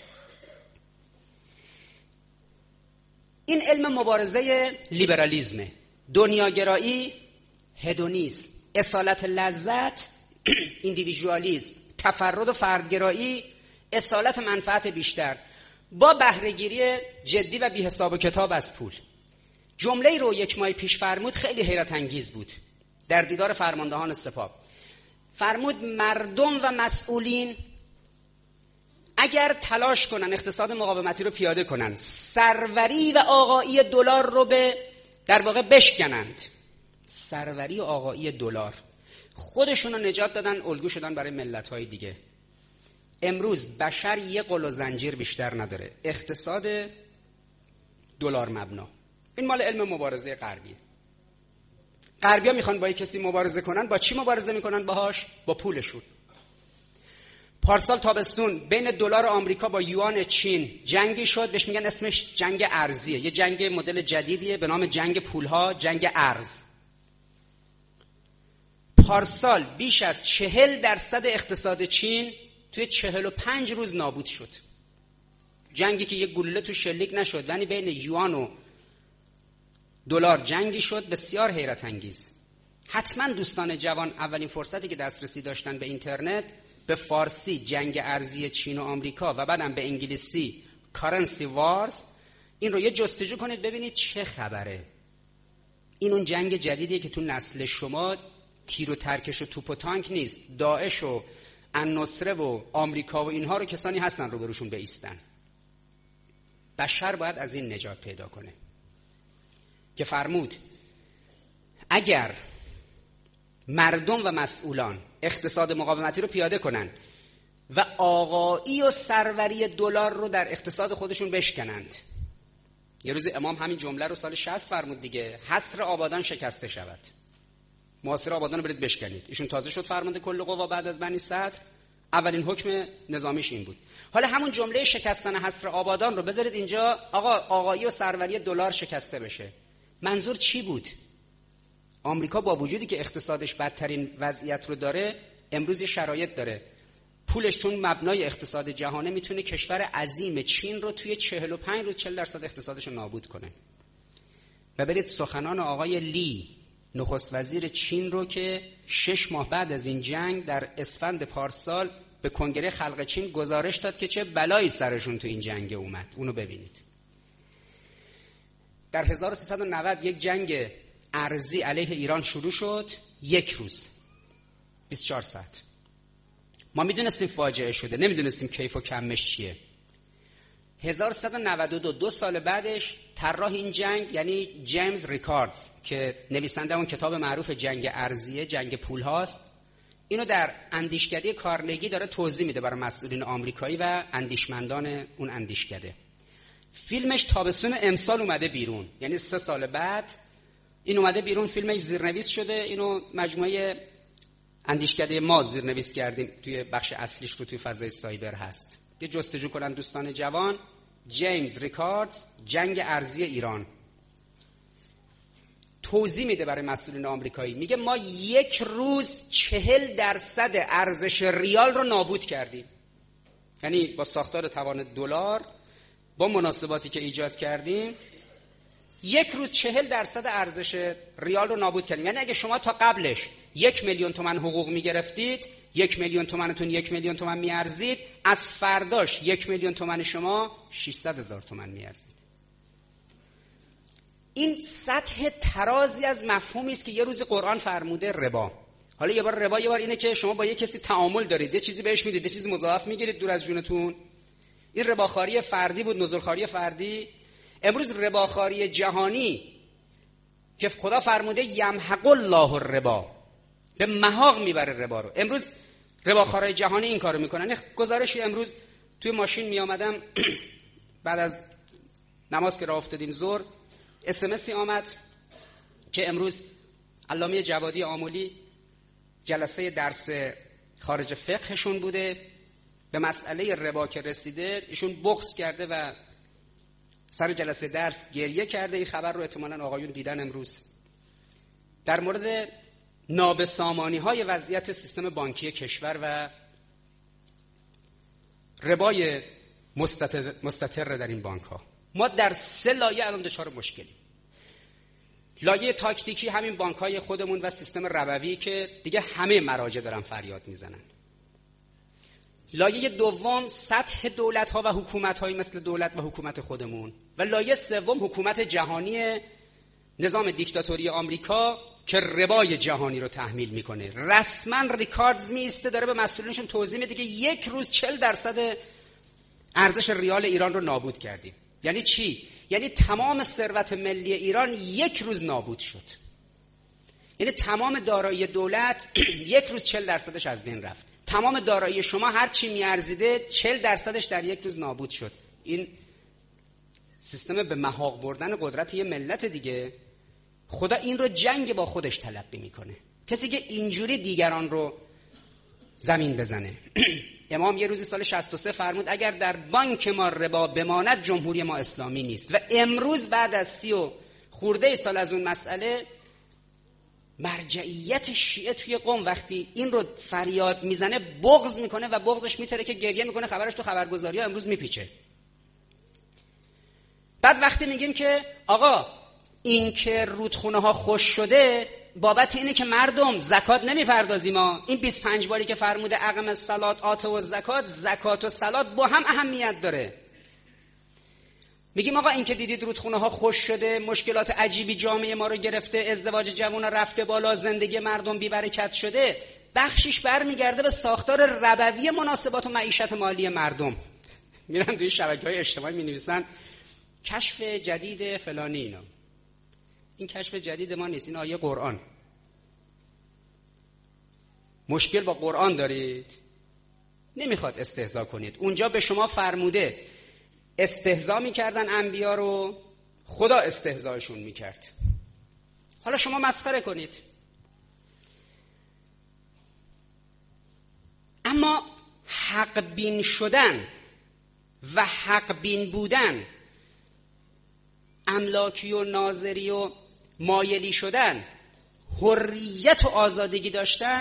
این علم مبارزه لیبرالیزمه. دنیاگرایی، هدونیسم، اصالت لذت، ایندیویژوالیسم، تفرد و فردگرایی، اصالت منفعت بیشتر با بهره‌گیری جدی و بی حساب و کتاب از پول. جمله‌ای رو یک ماه پیش فرمود، خیلی حیرت انگیز بود. در دیدار فرماندهان سپاه فرمود مردم و مسئولین اگر تلاش کنن اقتصاد مقاومتی رو پیاده کنن، سروری و آقایی دلار رو به در واقع بشکنند، سروری و آقایی دلار، خودشون رو نجات دادن، الگو شدن برای ملت‌های دیگه. امروز بشر یه قل و زنجیر بیشتر نداره، اقتصاد دلار مبنا. این مال علم مبارزه غربیه. غربی‌ها میخوان با کسی مبارزه کنن، با چی مبارزه میکنن باهاش؟ با پولشون. پارسال تابستون بین دلار آمریکا با یوان چین جنگی شد، بهش میگن اسمش جنگ ارزیه، یه جنگ مدل جدیدیه به نام جنگ پولها، جنگ ارز. پارسال بیش از چهل درصد اقتصاد چین توی چهل و پنج روز نابود شد. جنگی که یه گلوله تو شلیک نشد، یعنی بین یوان و دلار جنگی شد، بسیار حیرت انگیز. حتما دوستان جوان اولین فرصتی که دسترسی داشتن به اینترنت، به فارسی جنگ ارزی چین و آمریکا و بعدم به انگلیسی کارنسی وارز، این رو یه جستجو کنید ببینید چه خبره. این اون جنگ جدیدیه که تو نسل شما تیر و ترکش و توپ و تانک نیست، داعش و النصره و آمریکا و اینها رو کسانی هستن رو بروشون بایستن. بشر باید از این نجات پیدا کنه که فرمود اگر مردم و مسئولان اقتصاد مقاومتی رو پیاده کنن و آقایی و سروری دلار رو در اقتصاد خودشون بشکنند. یه روز امام همین جمله رو سال شصت فرمود دیگه، حصر آبادان شکسته شود، محاصره آبادان رو برید بشکنید. ایشون تازه شد فرمانده کل قوا بعد از بنی صدر، اولین حکم نظامیش این بود. حالا همون جمله شکستن حصر آبادان رو بذارید اینجا، آقا آقایی و سروری دلار شکسته بشه. منظور چی بود؟ آمریکا با وجودی که اقتصادش بدترین وضعیت رو داره، امروز یه شرایط داره، پولش چون مبنای اقتصاد جهانه میتونه کشور عظیم چین رو توی چهل و پنج روز چهل درصد اقتصادش رو نابود کنه. و برید سخنان آقای لی، نخست وزیر چین رو که شش ماه بعد از این جنگ در اسفند پارسال به کنگره خلق چین گزارش داد که چه بلایی سرشون تو این جنگ اومد، اونو ببینید. در هزار و سیصد و نود یک جنگ ارزی علیه ایران شروع شد، یک روز بیست و چهار ساعت. ما میدونستیم فاجعه شده، نمیدونستیم کیف و کمش چیه. هزار و سیصد و نود و دو دو سال بعدش طراح این جنگ یعنی جیمز ریکاردز که نویسنده اون کتاب معروف جنگ ارضیه، جنگ پول هاست، اینو در اندیشکده کارنگی داره توضیح میده برای مسئولین آمریکایی و اندیشمندان اون اندیشکده. فیلمش تابستون امسال اومده بیرون، یعنی سه سال بعد این اومده بیرون. فیلمش زیرنویس شده، اینو مجموعه اندیشکده ما زیرنویس کردیم، توی بخش اصلیش رو توی فضای سایبر هست. یه جستجو کنن دوستان جوان، جیمز ریکاردز، جنگ ارضی ایران. توضیح میده برای مسئولین آمریکایی، میگه ما یک روز چهل درصد ارزش ریال رو نابود کردیم. یعنی با ساختار توان دلار، با مناسباتی که ایجاد کردیم، یک روز چهل درصد ارزش ریال رو نابود کردیم. یعنی اگه شما تا قبلش یک میلیون تومان حقوق میگرفتید، یک میلیون تومانتون یک میلیون تومان میارزید، از فرداش یک میلیون تومان شما ششصد هزار تومان میارزید. این سطح ترازی از مفهومی است که یه روز قرآن فرموده ربا. حالا یه بار ربا، یه بار اینه که شما با یه کسی تعامل دارید، یه چیزی بهش میدید، یه چیزی مضاعف میگیرید دور از جونتون. این رباخواری فردی بود، نزولخواری فردی. امروز رباخواری جهانی که خدا فرموده یمحق الله الربا، به محاق میبره ربا رو. امروز رباخوارای جهانی این کارو میکنن. گزارشی امروز توی ماشین میآمدم بعد از نماز که راه افتادیم ظهر، اس ام اسی آمد که امروز علامه جوادی آملی جلسه درس خارج فقهشون بوده، به مسئله ربا که رسیده ایشون بغض کرده و سر جلسه درس گریه کرده. این خبر رو احتمالاً آقایون دیدن امروز. در مورد نابسامانی های وضعیت سیستم بانکی کشور و ربای مستتر, مستتر در این بانک ها. ما در سه لایه الان دچار مشکلیم. لایه تاکتیکی همین بانک های خودمون و سیستم ربوی که دیگه همه مراجع دارن فریاد میزنن. لایه دوم سطح دولت ها و حکومت هایی مثل دولت و حکومت خودمون، و لایه سوم حکومت جهانی نظام دیکتاتوری آمریکا که ربای جهانی رو تحمیل میکنه. رسما ریکاردز میسته داره به مسئولینشون توضیح میده که یک روز چهل درصد ارزش ریال ایران رو نابود کردیم. یعنی چی؟ یعنی تمام ثروت ملی ایران یک روز نابود شد. یعنی تمام دارایی دولت یک روز چهل درصدش از بین رفت. تمام دارایی شما هر چی میارزیده چهل درصدش در یک روز نابود شد. این سیستم به محاق بردن قدرت یه ملت دیگه. خدا این رو جنگ با خودش تلقی میکنه. کسی که اینجوری دیگران رو زمین بزنه. امام یه روزی سال شصت و سه فرمود اگر در بانک ما ربا بماند جمهوری ما اسلامی نیست. و امروز بعد از سی و خورده سال از اون مسئله، مرجعیت شیعه توی قوم وقتی این رو فریاد میزنه بغض میکنه و بغضش میتره که گریه میکنه، خبرش تو خبرگزاری ها امروز میپیچه. بعد وقتی میگیم که آقا این که رودخونه ها خوش شده بابت اینه که مردم زکات نمیپردازیم، ما این بیست و پنج باری که فرموده اقم الصلات آتوا الزکات، زکات و صلات با هم اهمیت داره. میگیم آقا این که دیدید رودخونه ها خوش شده، مشکلات عجیبی جامعه ما رو گرفته، ازدواج جوونا رفته بالا، زندگی مردم بی برکت شده، بخشش برمیگرده به ساختار ربوی مناسبات و معیشت مالی مردم. میرن توی شبکه‌های اجتماعی مینویسن کشف جدید فلانی. اینا این کشف جدید ما نیست، این آیه قرآن. مشکل با قرآن دارید، نمیخواد استهزا کنید. اونجا به شما فرموده استهزا میکردن انبیا رو، خدا استهزاشون میکرد. حالا شما مسخره کنید. اما حق بین شدن و حق بین بودن، املاکی و ناظری و مایلی شدن، حریت و آزادگی داشتن،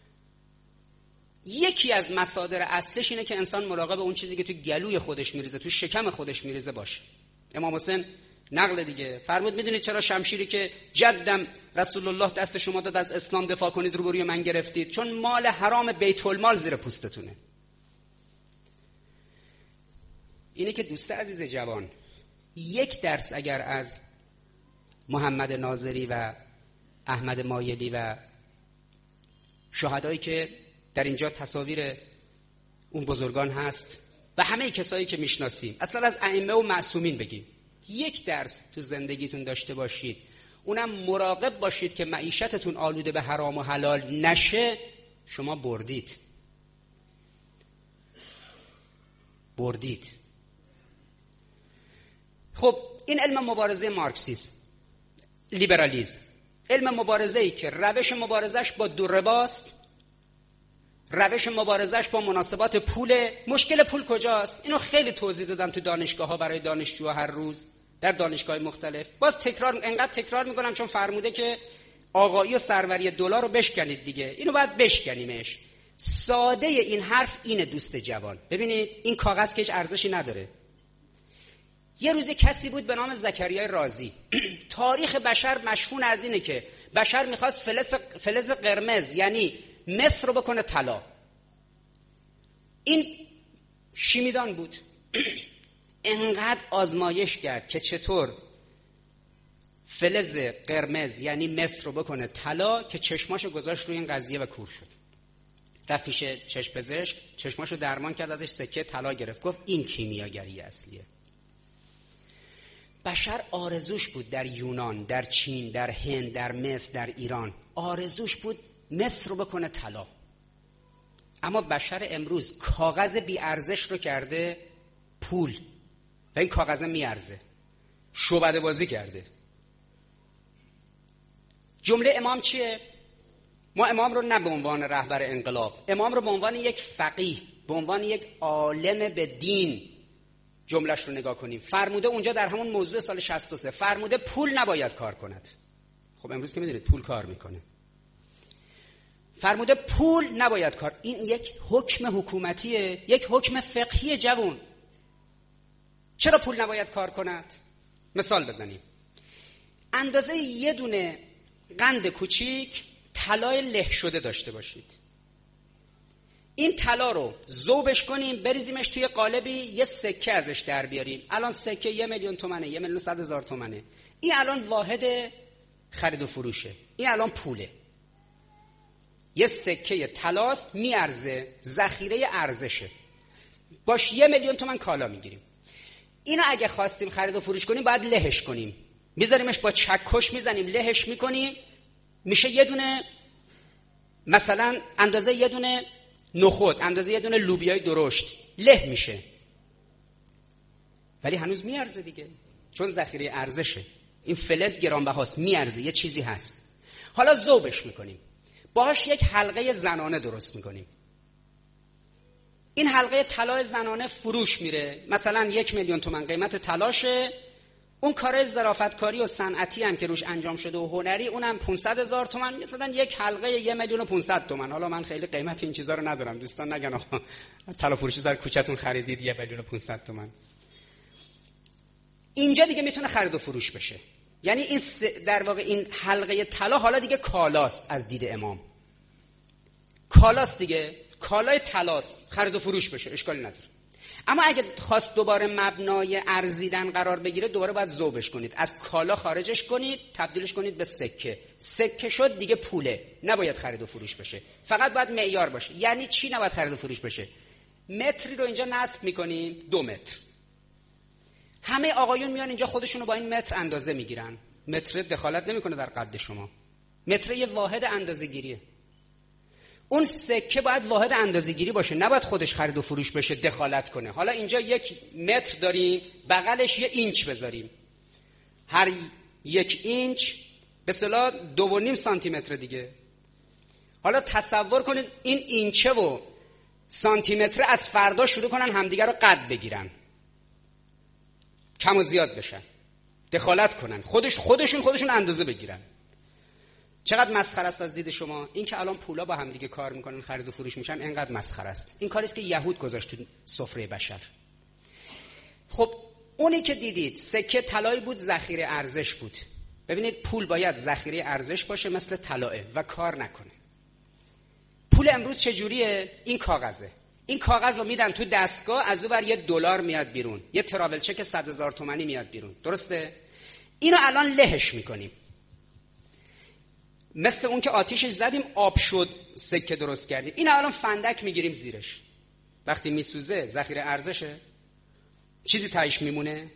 یکی از مصادر اصلش اینه که انسان مراقب اون چیزی که تو گلوی خودش میریزه، تو شکم خودش میریزه باشه. امام حسین نقل دیگه فرمود میدونید چرا شمشیری که جدم رسول الله دست شما داد از اسلام دفاع کنید روبروی من گرفتید؟ چون مال حرام بیت المال زیر پوستتونه. اینه که دوست عزیز جوان، یک درس اگر از محمد ناظری و احمد مایلی و شهدایی که در اینجا تصاویر اون بزرگان هست و همه کسایی که میشناسیم، اصلا از ائمه و معصومین بگیم، یک درس تو زندگیتون داشته باشید، اونم مراقب باشید که معیشتتون آلوده به حرام و حلال نشه، شما بردید. بردید. خب این علم مبارزه مارکسیسم، لیبرالیسم، علم مبارزه‌ای که روش مبارزش با دو رباست، روش مبارزش با مناسبات پول. مشکل پول کجاست؟ اینو خیلی توضیح دادم تو دانشگاه‌ها برای دانشجوها هر روز در دانشگاه مختلف. باز تکرار، انقدر تکرار میکنم چون فرموده که آقایی و سروری دلار رو بشکنید دیگه. اینو باید بشکنیمش. ساده این حرف اینه دوست جوان. ببینید این کاغذ که هیچ ارزشی نداره. یه روز کسی بود به نام زکریا رازی. تاریخ بشر مشهون از اینه که بشر میخواست فلز فلز قرمز یعنی مس رو بکنه طلا. این شیمیدان بود. انقدر آزمایش کرد که چطور فلز قرمز یعنی مس رو بکنه طلا که چشماشو گذاشت روی این قضیه و کور شد. رفت پیش چشم پزشک، چشماشو درمان کرد، ازش سکه طلا گرفت، گفت این کیمیاگری اصلیه. بشر آرزوش بود در یونان، در چین، در هند، در مصر، در ایران، آرزوش بود مصر رو بکنه طلا. اما بشر امروز کاغذ بی ارزش رو کرده پول و این کاغذ می ارزه. شعبده بازی کرده. جمله امام چیه؟ ما امام رو نه به عنوان رهبر انقلاب، امام رو به عنوان یک فقیه، به عنوان یک عالم به دین جملهش رو نگاه کنیم. فرموده اونجا در همون موضوع سال شصت و سه، فرموده پول نباید کار کند. خب امروز که میدونید پول کار میکنه. فرموده پول نباید کار. این یک حکم حکومتیه، یک حکم فقهی جوان. چرا پول نباید کار کند؟ مثال بزنیم. اندازه یه دونه قند کوچیک طلای له شده داشته باشید. این طلا رو ذوبش کنیم، بریزیمش توی قالبی، یه سکه ازش در بیاریم. الان سکه یه میلیون تومنه، یه میلیون صد هزار تومنه. این الان واحد خرید و فروشه. این الان پوله. یه سکه طلاست، میارزه، ذخیره ارزشه. باش یه میلیون تومن کالا میگیریم. اینو اگه خواستیم خرید و فروش کنیم باید لهش کنیم. میذاریمش با چکش میزنیم، لهش میکنیم، میشه یه دونه مثلا اندازه یه دونه نخود، اندازه یه دونه لوبیای درشت، له میشه. ولی هنوز میارزه دیگه، چون ذخیره ارزشه. این فلز گرانبهاست، میارزه، یه چیزی هست. حالا ذوبش میکنیم، باهاش یک حلقه زنانه درست میکنیم. این حلقه طلا زنانه فروش میره، مثلا یک میلیون تومان قیمت طلاشه. اون کار ظرافتکاری و صنعتی هم که روش انجام شده و هنری، اونم پانصد هزار تومان، مثلا یک حلقه یک میلیون و پانصد تومان. حالا من خیلی قیمت این چیزا رو ندارم، دوستان نگن آقا از طلا فروشی سر کوچه‌تون خریدید یک میلیون و پانصد تومان. اینجا دیگه میتونه خرید و فروش بشه. یعنی این در واقع این حلقه طلا حالا دیگه کالاست از دید امام. کالاست دیگه، کالای طلاست، خرید و فروش بشه، اشکالی نداره. اما اگه خواست دوباره مبنای ارزیدن قرار بگیره، دوباره باید ذوبش کنید، از کالا خارجش کنید، تبدیلش کنید به سکه. سکه شد دیگه پوله، نباید خرید و فروش بشه، فقط باید معیار باشه. یعنی چی نباید خرید و فروش بشه؟ متری رو اینجا نصب میکنیم، دو متر. همه آقایون میان اینجا خودشونو با این متر اندازه میگیرن. متر دخالت نمیکنه در قد شما. متر یه واحد اندازه‌گیریه. اون سکه باید واحد اندازه‌گیری باشه، نباید خودش خرید و فروش بشه، دخالت کنه. حالا اینجا یک متر داریم، بغلش یه اینچ بذاریم، هر یک اینچ به اصطلاح دو و نیم سانتی متر دیگه. حالا تصور کنید این اینچه و سانتی متر از فردا شروع کنن همدیگر رو قد بگیرن، کم و زیاد بشن، دخالت کنن، خودش خودشون خودشون اندازه بگیرن. چقدر مسخره است از دید شما این که الان پولا با هم دیگه کار میکنن، خرید و فروش میشن، اینقدر مسخره است. این کاری است که یهود گذاشت تو سفره بشر. خب اونی که دیدید سکه طلایی بود، ذخیره ارزش بود. ببینید پول باید ذخیره ارزش باشه مثل طلاه و کار نکنه. پول امروز چجوریه؟ این کاغذه. این کاغذ رو میدن تو دستگاه، از اون ور یه دلار میاد بیرون، یه تراول چک صد هزار تومانی میاد بیرون، درسته؟ اینو الان لهش میکنیم، مثل اون که آتیشش زدیم آب شد، سکه درست کردیم. این الان فندک میگیریم زیرش. وقتی میسوزه ذخیره ارزشه؟ چیزی تهش میمونه؟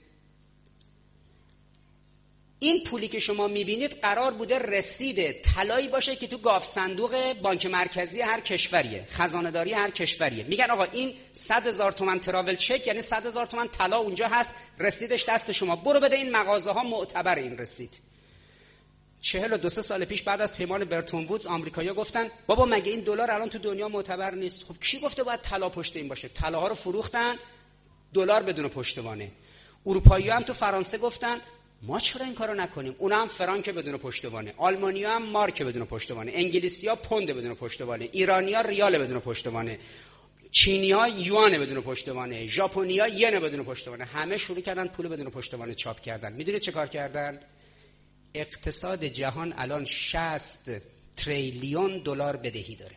این پولی که شما میبینید قرار بوده رسید طلایی باشه که تو گاف صندوق بانک مرکزی هر کشوریه، خزانه داری هر کشوریه. میگن آقا این صد هزار تومان تراول چک، یعنی صد هزار تومان طلا اونجا هست، رسیدش دست شما، برو بده این مغازه ها معتبر این رسید. چهل و دو سه سال پیش بعد از پیمان برتون وودز آمریکایی‌ها گفتن بابا مگه این دلار الان تو دنیا معتبر نیست؟ خب کی گفته باید طلا پشت این باشه؟ طلاها رو فروختن، دلار بدون پشتوانه. اروپایی‌ها هم تو فرانسه گفتن ما چرا این کارو نکنیم؟ اونا هم فرانک بدون پشتوانه، آلمانی‌ها هم مارک بدون پشتوانه، انگلیسی‌ها پوند بدون پشتوانه، ایرانی‌ها ریال بدون پشتوانه، چینی‌ها یوان بدون پشتوانه، ژاپنی‌ها ین بدون پشتوانه. همه شروع کردن پول بدون پشتوانه چاپ کردن. میدونید چه کار کردن؟ اقتصاد جهان الان شصت تریلیون دلار بدهی داره.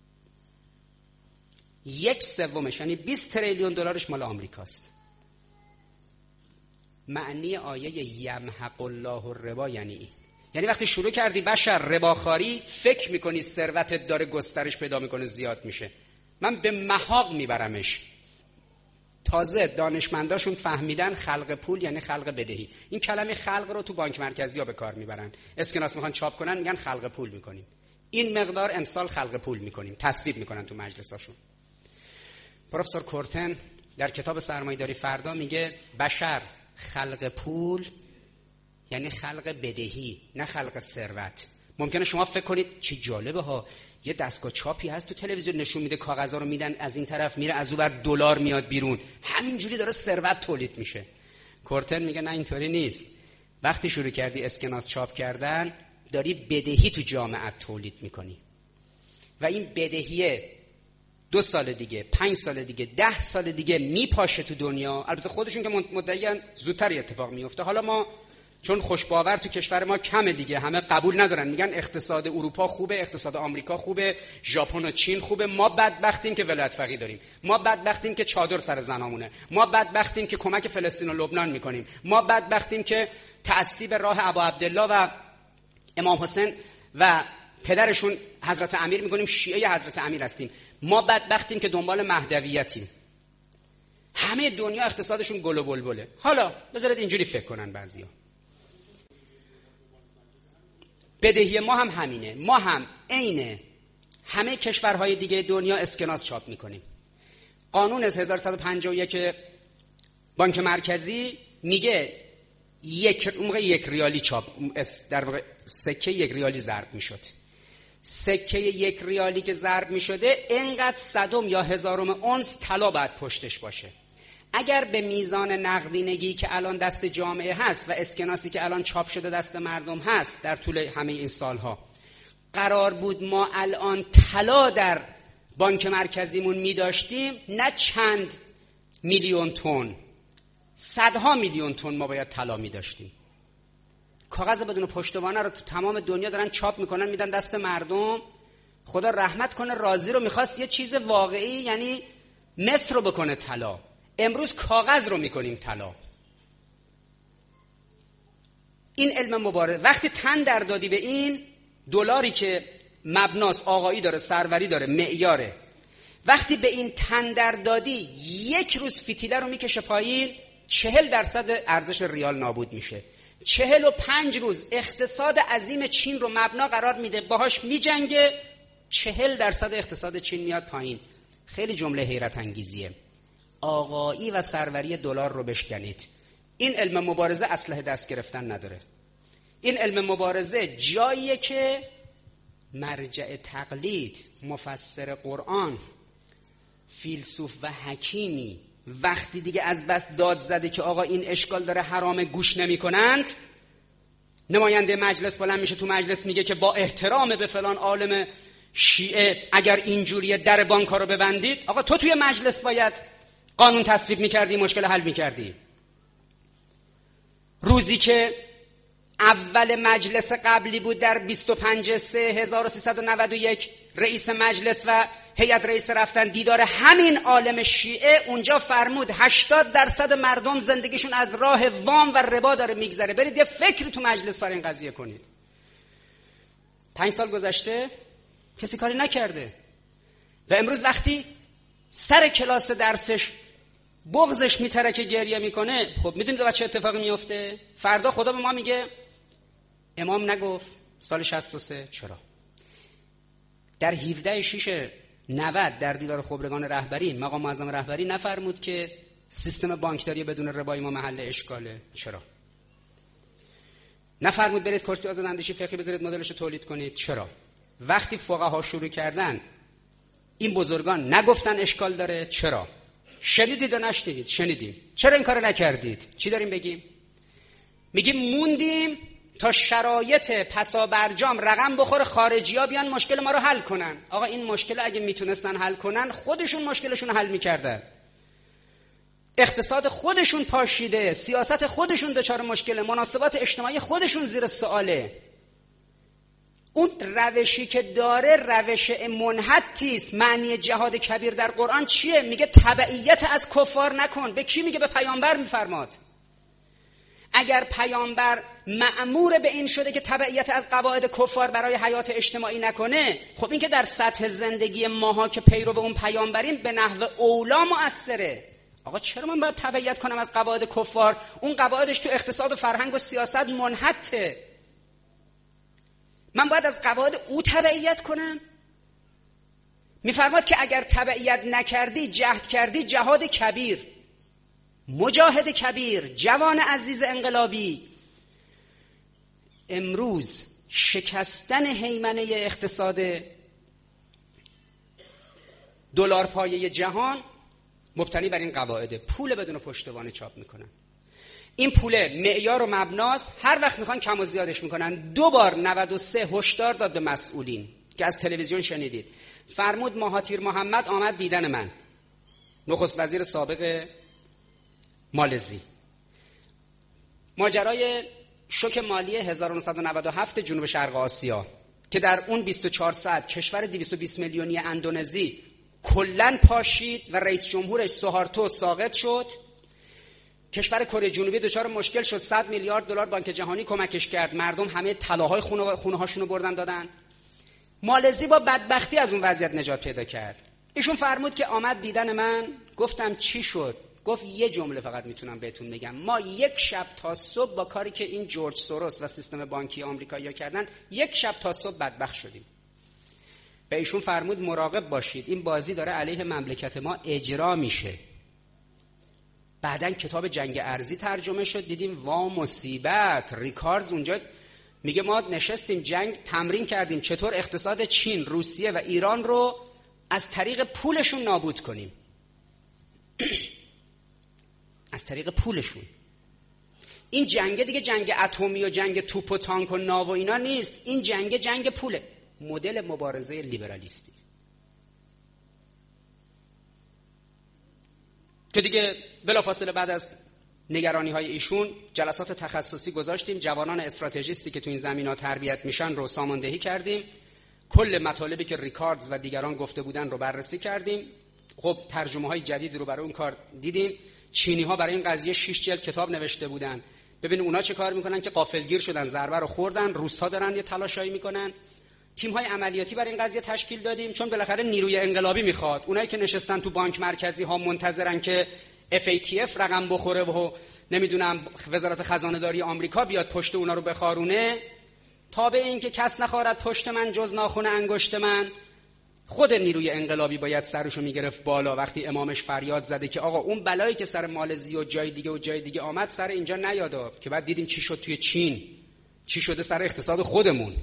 یک سومش یعنی بیست تریلیون دلارش مال آمریکاست. معنی آیه یمحق الله الربا یعنی این. یعنی وقتی شروع کردی بشر رباخواری، فکر میکنی ثروتت داره گسترش پیدا میکنه، زیاد میشه. من به محاق میبرمش. تازه دانشمنداشون فهمیدن خلق پول یعنی خلق بدهی. این کلمه خلق رو تو بانک مرکزی ها به کار میبرن. اسکناس میخوان چاپ کنن میگن خلق پول میکنیم. این مقدار امسال خلق پول میکنیم. تصویب میکنن تو مجلساشون. پروفسور کورتن در کتاب سرمایه‌داری فردا میگه بشر خلق پول یعنی خلق بدهی، نه خلق ثروت. ممکنه شما فکر کنید چه جالبه ها، یه دستگاه چاپی هست تو تلویزیون نشون میده، کاغذا رو میدن از این طرف میره، از اون ور دلار میاد بیرون، همینجوری داره ثروت تولید میشه. کورتن میگه نه اینطوری نیست. وقتی شروع کردی اسکناس چاپ کردن، داری بدهی تو جامعه تولید میکنی و این بدهیه دو سال دیگه، پنج سال دیگه، ده سال دیگه میپاشه تو دنیا. البته خودشون که مدعیان زودتر اتفاق میفته. حالا ما چون خوشباور تو کشور ما کمه دیگه، همه قبول ندارن، میگن اقتصاد اروپا خوبه، اقتصاد آمریکا خوبه، ژاپن و چین خوبه. ما بدبختیم که ولایت فقیه داریم، ما بدبختیم که چادر سر زنامونه، ما بدبختیم که کمک فلسطین و لبنان میکنیم، ما بدبختیم که تعصیب راه ابا عبدالله و امام حسین و پدرشون حضرت امیر میکنیم، شیعه حضرت امیر هستیم. ما بدبختیم که دنبال مهدویتیم. همه دنیا اقتصادشون گل و بلبله. حالا بذارید اینجوری فکر کنن بعضیا. بدهی ما هم همینه. ما هم عین همه کشورهای دیگه دنیا اسکناس چاپ میکنیم. قانون از هزار و صد و پنجاه و یک بانک مرکزی میگه یک اون موقع یک ریالی چاپ، در واقع سکه یک ریالی ضرب میشد. سکه یک ریالی که ضرب میشده اینقدر صدم یا هزارم اونس طلا باید پشتش باشه. اگر به میزان نقدینگی که الان دست جامعه هست و اسکناسی که الان چاپ شده دست مردم هست در طول همه این سالها، قرار بود ما الان طلا در بانک مرکزیمون میداشتیم، نه چند میلیون تن، صدها میلیون تن ما باید طلا میداشتیم. کاغذ بدون پشتوانه رو تو تمام دنیا دارن چاپ میکنن میدن دست مردم. خدا رحمت کنه رازی رو میخواست یه چیز واقعی یعنی مصر رو بکنه طلا. امروز کاغذ رو میکنیم طلا. این علم مبارزه. وقتی تن در دادی به این دلاری که مبناس آقایی داره، سروری داره، معیاره، وقتی به این تن در دادی یک روز فتیله رو میکشه پایین، چهل درصد ارزش ریال نابود میشه. چهل و پنج روز اقتصاد عظیم چین رو مبنا قرار میده، باهاش میجنگه، چهل درصد اقتصاد چین میاد پایین. خیلی جمله حیرت انگیزیه. آقایی و سروری دلار رو بشکنید. این علم مبارزه اسلحه دست گرفتن نداره. این علم مبارزه جاییه که مرجع تقلید، مفسر قرآن، فیلسوف و حکیمی وقتی دیگه از بس داد زده که آقا این اشکال داره حرام، گوش نمی کنند، نماینده مجلس بلند میشه تو مجلس میگه که با احترام به فلان عالم شیعه اگر اینجوریه در بانک‌ها رو ببندید. آقا تو توی مجلس باید قانون تصویب میکردی، مشکل حل میکردی. روزی که اول مجلس قبلی بود در بیست و پنج سه هزار و سیصد و نود و یک، رئیس مجلس و هیئت رئیس رفتن دیدار همین عالم شیعه، اونجا فرمود هشتاد درصد مردم زندگیشون از راه وام و ربا داره میگذره، برید یه فکری تو مجلس برای این قضیه کنید. پنج سال گذشته کسی کاری نکرده و امروز وقتی سر کلاس درسش بغضش میترکه، گریه میکنه، خب میدونید چه اتفاقی میفته؟ فردا خدا به ما میگه امام نگفت سال شصت و سه. چرا؟ در هفده شش نود در دیدار خبرگان رهبری مقام معظم رهبری نفرمود که سیستم بانکداری بدون ربایی ما محل اشکاله؟ چرا؟ نفرمود برید کرسی آزاداندیشی فقهی بذارید مدلش رو تولید کنید؟ چرا؟ وقتی فقها شروع کردن این بزرگان نگفتن اشکال داره؟ چرا؟ شنیدید و نشنیدید؟ شنیدیم. چرا این کارو نکردید؟ چی داریم بگیم؟ میگیم موندیم تا شرایط پسابرجام رقم بخوره، خارجی‌ها بیان مشکل ما رو حل کنن. آقا این مشکل اگه میتونستن حل کنن خودشون مشکلشون رو حل میکردن. اقتصاد خودشون پاشیده، سیاست خودشون دچار مشکل، مناسبات اجتماعی خودشون زیر سواله. اون روشی که داره روش منحتی است. معنی جهاد کبیر در قرآن چیه؟ میگه تبعیت از کفار نکن. به کی میگه؟ به پیامبر میفرماد. اگر پیامبر مأمور به این شده که تبعیت از قواعد کفار برای حیات اجتماعی نکنه، خب این که در سطح زندگی ماها که پیرو اون پیامبریم به نحو اولا مؤثره. آقا چرا من باید تبعیت کنم از قواعد کفار؟ اون قواعدش تو اقتصاد و فرهنگ و سیاست منحته. من باید از قواعد او تبعیت کنم؟ میفرماد که اگر تبعیت نکردی جهد کردی جهاد کبیر، مجاهد کبیر، جوان عزیز انقلابی. امروز شکستن هیمنه اقتصاد دلار پایه جهان مبتنی بر این قواعد. پول بدون پشتوانه چاپ میکنن. این پول معیار و مبناست، هر وقت میخوان کم و زیادش میکنن. دو بار نود و سه هشدار داد به مسئولین که از تلویزیون شنیدید. فرمود مهاتیر محمد آمد دیدن من، نخست وزیر سابق مالزی. ماجرای شوک مالی هزار و نهصد و نود و هفت جنوب شرق آسیا که در اون بیست و چهار ساعت کشور دویست و بیست میلیونی اندونزی کلن پاشید و رئیس جمهورش سوهارتو ساقط شد. کشور کره جنوبی دچار مشکل شد، صد میلیارد دلار بانک جهانی کمکش کرد، مردم همه طلاهای خونه خونه هاشونو بردن دادن. مالزی با بدبختی از اون وضعیت نجات پیدا کرد. ایشون فرمود که آمد دیدن من، گفتم چی شد؟ گفت یه جمله فقط میتونم بهتون بگم، ما یک شب تا صبح با کاری که این جورج سوروس و سیستم بانکی آمریکایی‌ها کردن یک شب تا صبح بدبخت شدیم. به ایشون فرمود مراقب باشید، این بازی داره علیه مملکت ما اجرا میشه. بعدن کتاب جنگ ارضی ترجمه شد، دیدیم وا مصیبت. ریکاردز اونجا میگه ما نشستیم جنگ تمرین کردیم چطور اقتصاد چین، روسیه و ایران رو از طریق پولشون نابود کنیم. از طریق پولشون. این جنگ دیگه جنگ اتمی و جنگ توپ و تانک و ناو و اینا نیست، این جنگ جنگ پوله. مدل مبارزه لیبرالیستی که دیگه بلافاصله بعد از نگرانی های ایشون جلسات تخصصی گذاشتیم، جوانان استراتژیستی که تو این زمینه تربیت میشن رو ساماندهی کردیم، کل مطالبی که ریکاردز و دیگران گفته بودن رو بررسی کردیم. خب ترجمه های جدید رو برای اون کار دیدیم. چینی ها برای این قضیه شش جلد کتاب نوشته بودن. ببینید اونا چه کار میکنن که غافلگیر شدن، ضربه رو خوردن. روس ها دارن یه تلاشایی میکنن. تیم های عملیاتی برای این قضیه تشکیل دادیم، چون بالاخره نیروی انقلابی میخواد. اونایی که نشستن تو بانک مرکزی ها منتظرن که اف ای تی اف رقم بخوره و نمیدونم وزارت خزانه داری آمریکا بیاد پشت اونا رو بخارونه، تا به این که کس نخارد پشت من جز ناخن انگشت من. خود نیروی انقلابی باید سرشو میگرفت بالا وقتی امامش فریاد زده که آقا اون بلایی که سر مالزی و جای دیگه و جای دیگه آمد سر اینجا نیادا. که بعد دیدیم چی شد توی چین، چی شده سر اقتصاد خودمون.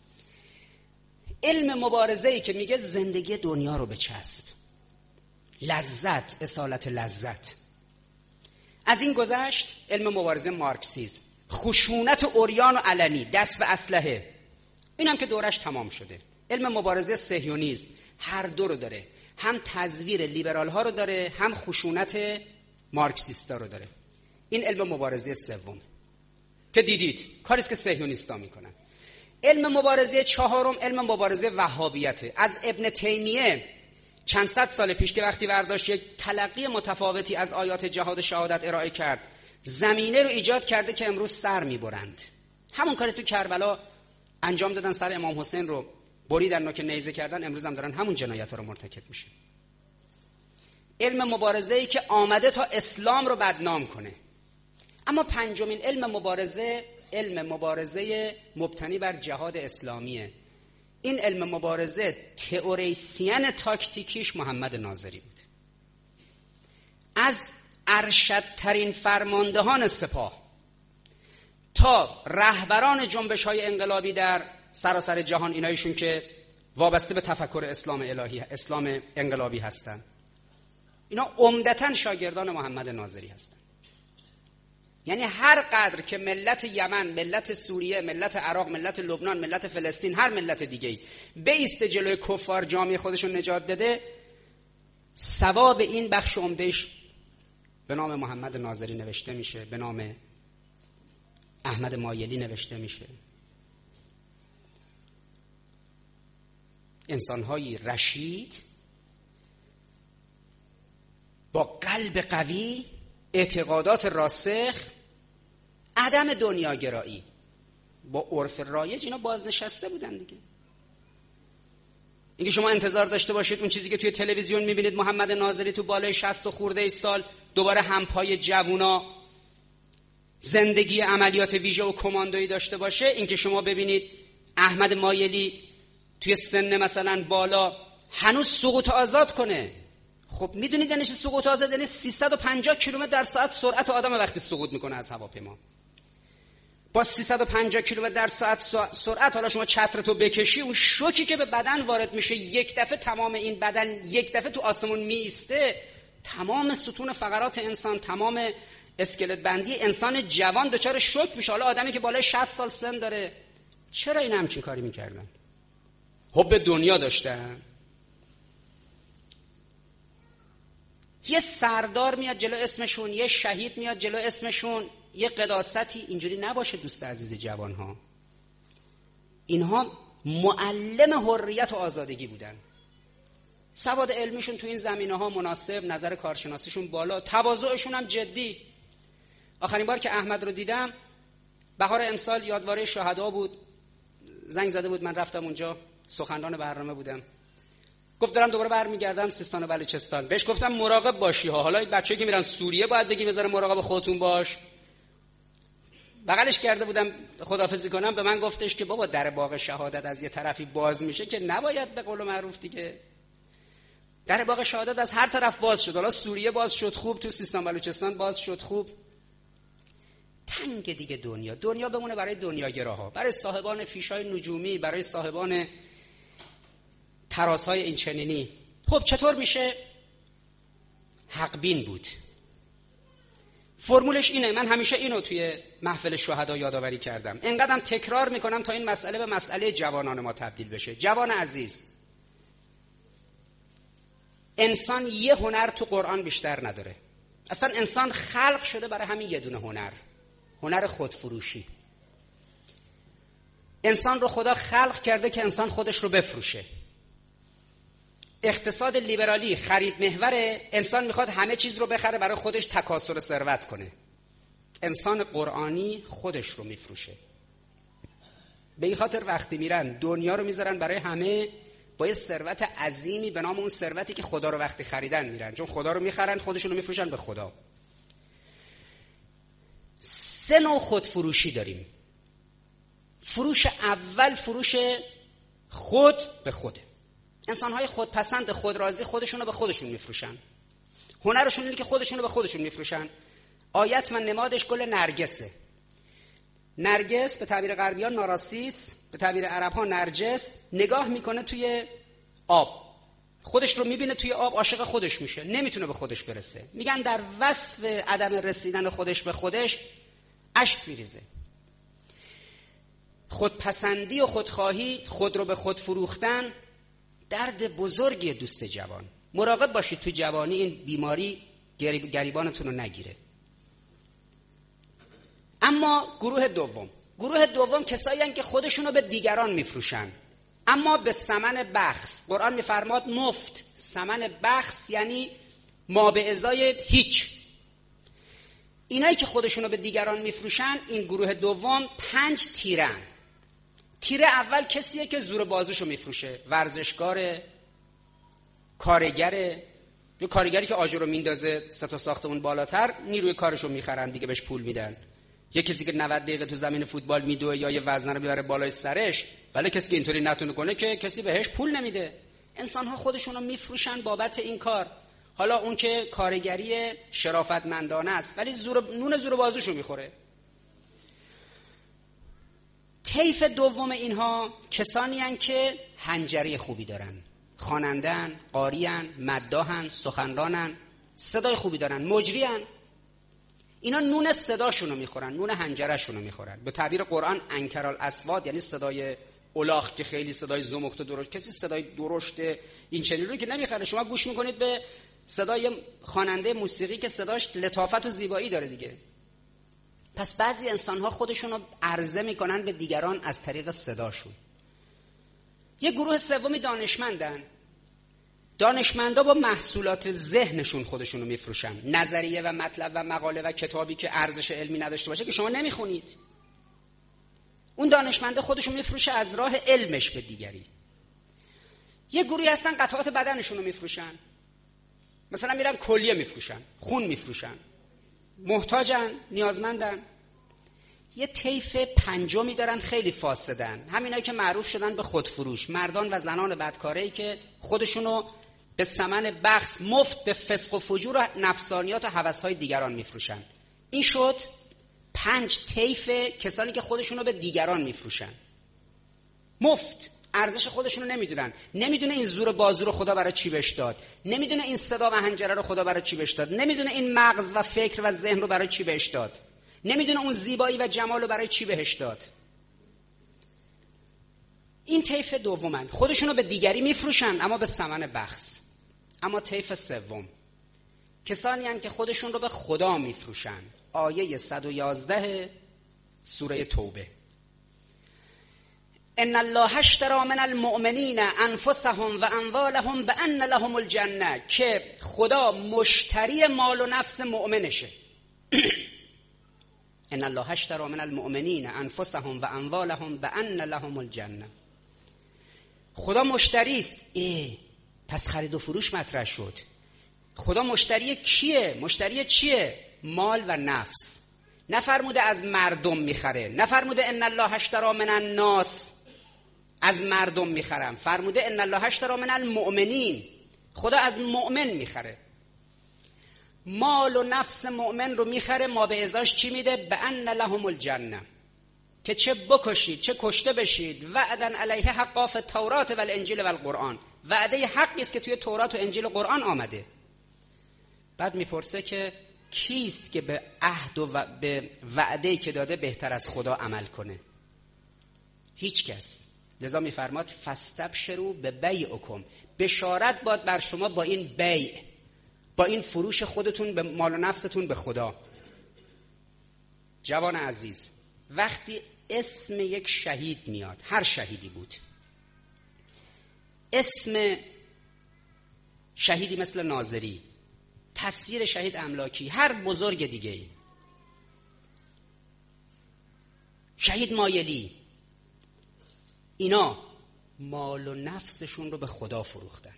علم مبارزه‌ای که میگه زندگی دنیا رو بچسب، لذت، اصالت لذت. از این گذشت علم مبارزه مارکسیسم، خشونت عریان و علنی، دست به اسلحه. اینم که دورش تمام شده. علم مبارزه صهیونیسم هر دو رو داره، هم تزویر لیبرال ها رو داره، هم خشونت مارکسیستا رو داره. این علم مبارزه سوم که دیدید کاری است که صهیونیستا میکنن. علم مبارزه چهارم علم مبارزه وهابیته. از ابن تیمیه چند صد سال پیش که وقتی برداشت یک تلقی متفاوتی از آیات جهاد شهادت ارائه کرد، زمینه رو ایجاد کرده که امروز سر میبرند. همون کاری تو کربلا انجام دادن، سر امام حسین رو بریدن، نوک نیزه کردن، امروز هم دارن همون جنایت ها رو مرتکب میشن. علم مبارزه‌ای که آمده تا اسلام رو بدنام کنه. اما پنجمین علم مبارزه علم مبارزه مبتنی بر جهاد اسلامیه. این علم مبارزه تئوریسین تاکتیکیش محمد ناظری بود. از ارشدترین فرماندهان سپاه تا رهبران جنبش‌های انقلابی در سراسر جهان، اینایشون که وابسته به تفکر اسلام الهی، اسلام انقلابی هستند، اینا عمدتاً شاگردان محمد ناظری هستند. یعنی هر قدر که ملت یمن، ملت سوریه، ملت عراق، ملت لبنان، ملت فلسطین، هر ملت دیگه‌ای بیسته جلوی کفار جامعه خودشون نجات بده، ثواب این بخش عمدهش به نام محمد ناظری نوشته میشه، به نام احمد مایلی نوشته میشه. انسان‌های رشید با قلب قوی، اعتقادات راسخ، عدم دنیاگرایی، با عرف رایج اینا بازنشسته بودن دیگه. اینکه شما انتظار داشته باشید اون چیزی که توی تلویزیون میبینید محمد ناظری تو بالای شصت و خورده ای سال دوباره همپای جوونا زندگی عملیات ویژه و کماندویی داشته باشه، اینکه شما ببینید احمد مایلی توی سن مثلا بالا هنوز سقوط آزاد کنه. خب میدونید یعنی سقوط آزاد یعنی سیصد و پنجاه کیلومتر در ساعت سرعت آدم وقتی سقوط میکنه از هواپیما. با سیصد و پنجاه کیلومتر در ساعت سرعت حالا شما چترتو بکشی، اون شوکی که به بدن وارد میشه یک دفعه تمام این بدن یک دفعه تو آسمون میسته، تمام ستون فقرات انسان، تمام اسکلت بندی انسان جوان دچار شوک میشه. حالا آدمی که بالای شصت سال سن داره، چرا این همچین کاری میکردن؟ حب دنیا داشتن. یه سردار میاد جلو اسمشون، یه شهید میاد جلو اسمشون، یه قداستی. اینجوری نباشه دوست عزیز جوانها. اینها معلم حریت و آزادگی بودن. سواد علمیشون تو این زمینه‌ها مناسب، نظر کارشناسیشون بالا، تواضعشون هم جدی. آخرین بار که احمد رو دیدم بهار امسال یادواره شهدا بود، زنگ زده بود، من رفتم اونجا، سخنران برنامه بودم. گفت دارم دوباره برمیگردم سیستان و بلوچستان. بهش گفتم مراقب باشی ها، حالا بچه‌ای که میرن سوریه باید بگی بذاره مراقب خودتون باش. بغلش کرده بودم خداحافظی کنم، به من گفتش که بابا در باغ شهادت از یه طرفی باز میشه که نباید، به قول معروف دیگه در باغ شهادت از هر طرف باز شد. حالا سوریه باز شد خوب، تو سیستان بلوچستان باز شد خوب. تنگ دیگه دنیا. دنیا بمونه برای دنیاگراها، برای صاحبان فیشای نجومی، برای صاحبان تراس‌های این چنینی. خب چطور میشه؟ حق بین بود. فرمولش اینه. من همیشه اینو توی محفل شهدا یادآوری کردم، اینقدرم تکرار میکنم تا این مسئله به مسئله جوانان ما تبدیل بشه. جوان عزیز، انسان یه هنر تو قرآن بیشتر نداره. اصلا انسان خلق شده برای همین یه دونه هنر، هنر خودفروشی. انسان رو خدا خلق کرده که انسان خودش رو بفروشه. اقتصاد لیبرالی خرید محور، انسان میخواد همه چیز رو بخره برای خودش تکاثر ثروت کنه. انسان قرآنی خودش رو میفروشه. به این خاطر وقتی میرن دنیا رو میذارن برای همه، با یه ثروت عظیمی به نام اون ثروتی که خدا رو وقتی خریدن میرن، چون خدا رو میخرن خودشون رو میفروشن به خدا. سه نوع خودفروشی داریم. فروش اول فروش خود به خوده. انسان‌های خودپسند، خودراضی، خودشون رو به خودشون میفروشن. هنرشون اینه که خودشون رو به خودشون میفروشن. آیت من نمادش گل نرگسه. نرگس به تعبیر غربیان ناراسیس، به تعبیر عرب‌ها نرجس. نگاه میکنه توی آب، خودش رو میبینه توی آب، عاشق خودش میشه، نمیتونه به خودش برسه. میگن در وصف عدم رسیدن خودش به خودش اشک میریزه. خودپسندی و خودخواهی، خود رو به خود فروختن، درد بزرگی دوست جوان. مراقب باشید تو جوانی این بیماری گریبانتون رو نگیره. اما گروه دوم، گروه دوم کسایی هستند که خودشون رو به دیگران میفروشن، اما به ثمن بخس. قرآن میفرماد مفت. ثمن بخس یعنی ما به ازای هیچ. اینایی که خودشون رو به دیگران میفروشن، این گروه دوم، پنج تیرن. تیره اول کسیه که زور بازوشو میفروشه، ورزشکاره، کارگره، یه کارگری که آجر رو میندازه سه تا ساختمون بالاتر، نیروی کارشو میخرن دیگه، بهش پول میدن. یه کسی که نود دقیقه تو زمین فوتبال میدوه یا یه وزنه رو میبره بالای سرش، ولی کسی که اینطوری نتونه کنه که کسی بهش پول نمیده. انسان‌ها خودشون رو میفروشن بابت این کار. حالا اون که کارگری شرافتمندانه است ولی زور نون زور بازوشو میخوره. طیف دوم اینها کسانی هستند که حنجره خوبی دارن، خواننده‌اند، قاری‌اند، مداحند، سخنرانند، صدای خوبی دارن، مجری‌اند. اینا نون صداشونو میخورن، نون حنجره‌شونو میخورن. به تعبیر قرآن انکرال اصوات، یعنی صدای الاغ که خیلی صدای زمخت و درشت، کسی صدای درشت این چنین رو که نمیخره. شما گوش میکنید به صدای خواننده موسیقی که صداش لطافت و زیبایی داره دیگه. پس بعضی انسان‌ها خودشونو عرضه میکنن به دیگران از طریق صداشون. یه گروه سومی دانشمندن. دانشمندا با محصولات ذهنشون خودشونو میفروشن. نظریه و مطلب و مقاله و کتابی که ارزش علمی نداشته باشه که شما نمیخونید، اون دانشمنده خودشون میفروشه از راه علمش به دیگری. یه گروهی هستن قطعات بدنشونو میفروشن، مثلا میرن کلیه میفروشن، خون میفروشن، محتاجن، نیازمندن. یه طیف پنجمی دارن خیلی فاسدن، همینایی که معروف شدن به خودفروش، مردان و زنان بدکاره‌ای که خودشونو به ثمن بخس مفت به فسق و فجور و نفسانیات و هوس‌های دیگران میفروشن. این شد پنج طیف کسانی که خودشونو به دیگران میفروشن مفت. ارزش خودشونو نمیدونن، نمیدونه این زور بازو رو خدا برای چی بهش داد، نمیدونه این صدا و حنجره رو خدا برای چی بهش داد، نمیدونه این مغز و فکر و ذهن رو برای چی بهش داد، نمیدونه اون زیبایی و جمال رو برای چی بهش داد. این طیف دومن، خودشونو به دیگری میفروشن اما به ثمن بخس. اما طیف سوم کسانی هستند که خودشون رو به خدا میفروشن. آیه صد و یازده سوره توبه: ان الله اشتری من المؤمنین انفسهم و اموالهم بان لهم الجنه، که خدا مشتری مال و نفس مؤمنشه. ان الله اشتری من المؤمنین انفسهم و اموالهم بان لهم الجنه. خدا مشتری است. اه پس خرید و فروش مطرح شد. خدا مشتری کیه؟ مشتری چیه؟ مال و نفس. نفرموده از مردم میخره، نفرموده ان الله اشتری من الناس، از مردم میخرم، فرموده ان الله اشتری من المؤمنین، خدا از مؤمن میخره. مال و نفس مؤمن رو میخره، ما به ازاش چی میده؟ بأن لهم الجنه، که چه بکشید چه کشته بشید، وعدا علیه حقا فی التوراة و الانجیل و القرآن، وعده حقی است که توی تورات و انجیل و قرآن آمده. بعد میپرسه که کیست که به عهد و به وعده‌ای که داده بهتر از خدا عمل کنه؟ هیچ کس. لذا میفرماد فاستبشروا ببیعکم، بشارت باد بر شما با این بیع، با این فروش خودتون به مال و نفستون به خدا. جوان عزیز، وقتی اسم یک شهید میاد، هر شهیدی بود، اسم شهیدی مثل ناظری، تصویر شهید املاکی، هر بزرگ دیگه ای، شهید مایلی، اینا مال و نفسشون رو به خدا فروختن.